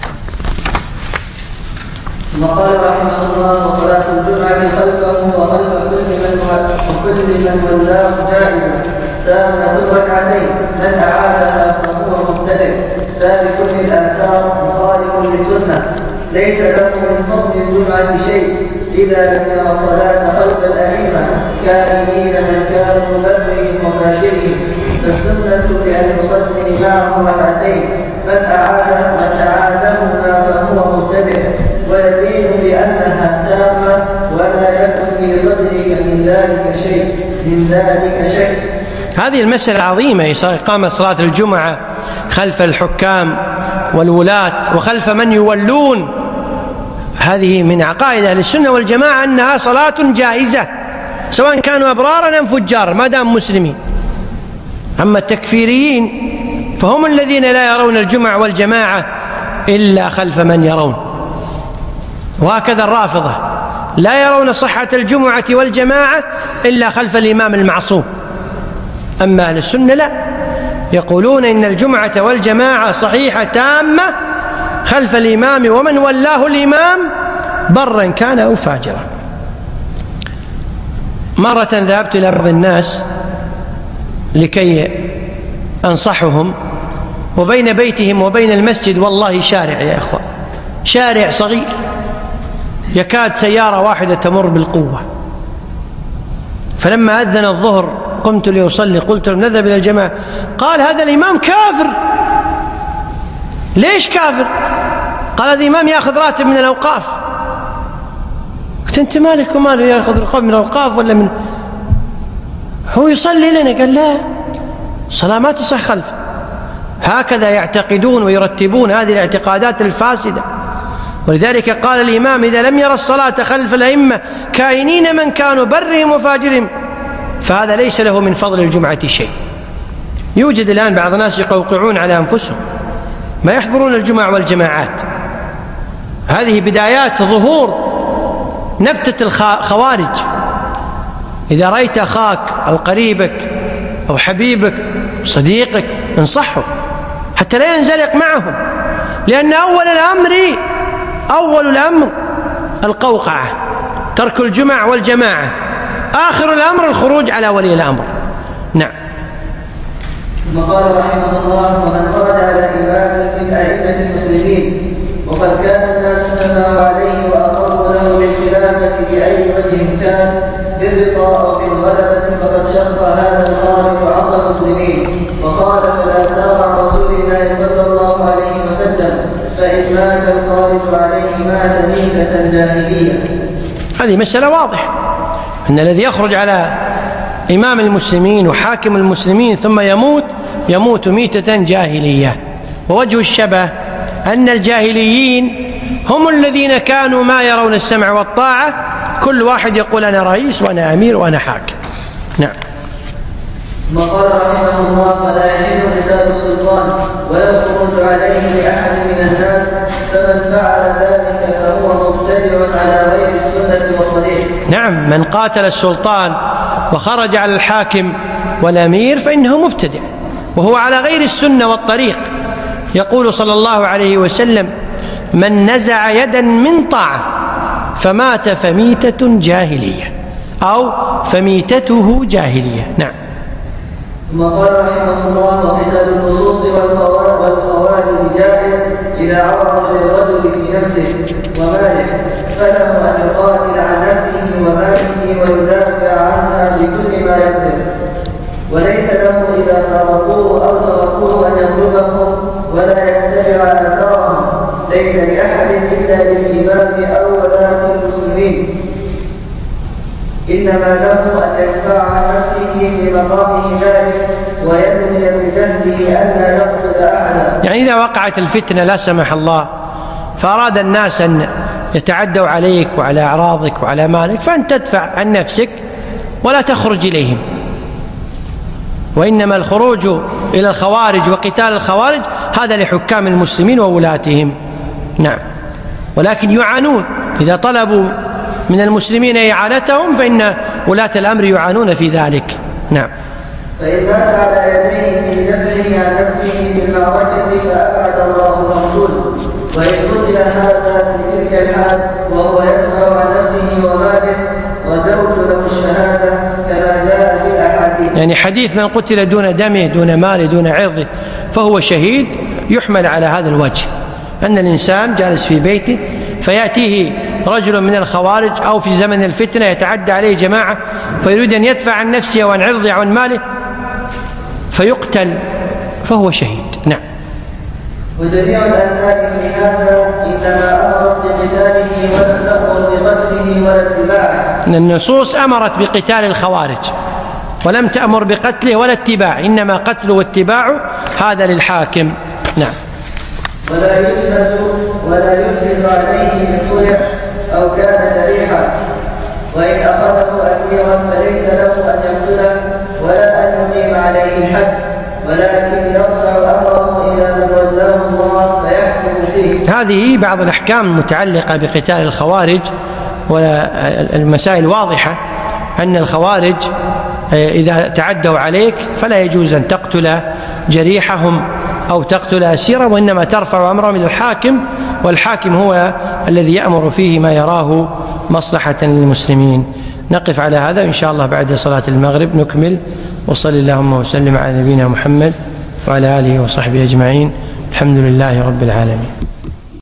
ثم قال رحمه الله وصلاة الجمعة خلفه وخلف كل من وكل من ولاه جائزة تامة ركعتين، من أعادها فهو مبتدع تارك للآثار مخالف للسنة، ليس له من فضل الجمعة شيء إذا لم يرى الصلاة خلف الأئمة كائنين من كانوا ببرهم وفاجرهم، فالسنة بأن يصلي معهم ركعتين، من أعاد من أعادهما فهو مبتدع ويدين بأنها تامة ولا يكن في صدرك من ذلك شيء من ذلك شك. هذه المسألة عظيمة، إقامة صلاة الجمعة خلف الحكام والولاة وخلف من يولون، هذه من عقائد أهل السنة والجماعة أنها صلاة جائزة سواء كانوا أبرارا أم فجارا ما دام مسلمين. أما التكفيريين فهم الذين لا يرون الجمعة والجماعة إلا خلف من يرون، وهكذا الرافضة لا يرون صحة الجمعة والجماعة إلا خلف الإمام المعصوم. أما أهل السنة لا، يقولون إن الجمعة والجماعة صحيحة تامة خلف الإمام ومن ولاه الإمام برا كان أو فاجرا. مرة ذهبت إلى بعض الناس لكي أنصحهم، وبين بيتهم وبين المسجد والله شارع يا إخوة، شارع صغير يكاد سيارة واحدة تمر بالقوة. فلما أذن الظهر قمت لأصلي، قلت لهم نذهب إلى الجماعة، قال هذا الإمام كافر. ليش كافر؟ قال هذا الإمام يأخذ راتب من الأوقاف. قلت أنت مالك وماله يأخذ راتب من الأوقاف ولا من هو يصلي لنا؟ قال لا، صلاة ما تصح خلفه. هكذا يعتقدون ويرتبون هذه الاعتقادات الفاسدة. ولذلك قال الإمام إذا لم يرى الصلاة خلف الأئمة كائنين من كانوا برهم وفاجرهم فهذا ليس له من فضل الجمعة شيء. يوجد الآن بعض الناس يقوقعون على أنفسهم ما يحضرون الجمع والجماعات، هذه بدايات ظهور نبتة الخوارج. إذا رأيت أخاك أو قريبك أو حبيبك صديقك انصحه حتى لا ينزلق معهم، لأن أول الأمر أول الأمر القوقعة، ترك الجمع والجماعة، آخر الأمر الخروج على ولي الأمر. نعم. ثم قال رحمه الله ومن خرج على إمام من أئمة المسلمين وقد كان الناس تنموا عليه وأقروا له بالخلافة بأي وجه كان بالرضا أو بالغلبة فقد شق هذا الخارج عصى المسلمين وخالف الآثار عن رسول الله صلى الله عليه وسلم، فإن مات الخارج عليه مات ميتة جاهلية. هذه مسألة واضحة أن الذي يخرج على إمام المسلمين وحاكم المسلمين ثم يموت يموت ميتة جاهلية. ووجه الشبه أن الجاهليين هم الذين كانوا ما يرون السمع والطاعة، كل واحد يقول أنا رئيس وأنا أمير وأنا حاكم. نعم. ثم قال رحمه الله فلا يحل قتال السلطان ولا الخروج عليه لأحد من الناس، فمن فعل ذلك فهو مبتدع على غير السنة والطريق. نعم، من قاتل السلطان وخرج على الحاكم والأمير فإنه مبتدع وهو على غير السنة والطريق. يقول صلى الله عليه وسلم من نزع يدا من طاعة فمات فميتة جاهلية أو فميتته جاهلية. نعم. ثم قال رحمه الله: وقتال اللصوص والخوارج جائز إذا عرض للرجل في نفسه وماله، فله أن يقاتل عن نفسه وماله ويدافع عنها بكل ما يقدر، وليس له إذا فارقوه أو تركوه أن يضربهم ولا يتبع آثارهم، ليس لأحد إلا للإمام أو ولاة المسلمين، إنما له أن يدفع عن نفسه في مقامه ذلك وينوي بجهده ألا يقتل أحدا. يعني إذا وقعت الفتنة لا سمح الله فأراد الناس أن يتعدوا عليك وعلى أعراضك وعلى مالك، فأنت تدفع عن نفسك ولا تخرج إليهم، وإنما الخروج إلى الخوارج وقتال الخوارج هذا لحكام المسلمين وولاتهم. نعم، ولكن يعانون إذا طلبوا من المسلمين إعانتهم فإن ولاة الأمر يعانون في ذلك. نعم. فإن مات على يديه في دفعه عن نفسه بالمعركة فأبعد الله المقتول، وإن قتل هذا في تلك الحال وهو يدفع عن نفسه وماله رجوت له الشهادة كما جاء في الأحاديث. يعني حديث من قتل دون دمه دون ماله دون عرضه فهو شهيد يحمل على هذا الوجه، أن الإنسان جالس في بيته فيأتيه رجل من الخوارج أو في زمن الفتنة يتعدى عليه جماعة فيريد أن يدفع عن نفسه وعن عرضه وعن ماله فيقتل فهو شهيد. نعم. وجميع الأمثال لهذا إنما أمرت بقتاله ولم تأمر بقتله ولا اتباعه. النصوص أمرت بقتال الخوارج ولم تأمر بقتله ولا اتباعه، إنما قتله واتباعه هذا للحاكم. نعم. ولا يجلد ولا يجلد عليه من خلع أو كان ذريحا، وإن أخذه أسيرا فليس له أن يقتله ولا أن يقيم عليه الحد، ولكن يرفع أمره إلى من ولاه الله فيحكم فيه. هذه بعض الأحكام المتعلقة بقتال الخوارج، والمسائل واضحة أن الخوارج إذا تعدوا عليك فلا يجوز أن تقتل جريحهم أو تقتل أسيرا، وإنما ترفع أمرهم إلى الحاكم، والحاكم هو الذي يأمر فيه ما يراه مصلحة للمسلمين. نقف على هذا إن شاء الله بعد صلاة المغرب نكمل، وصل اللهم وسلم على نبينا محمد وعلى آله وصحبه أجمعين. الحمد لله رب العالمين.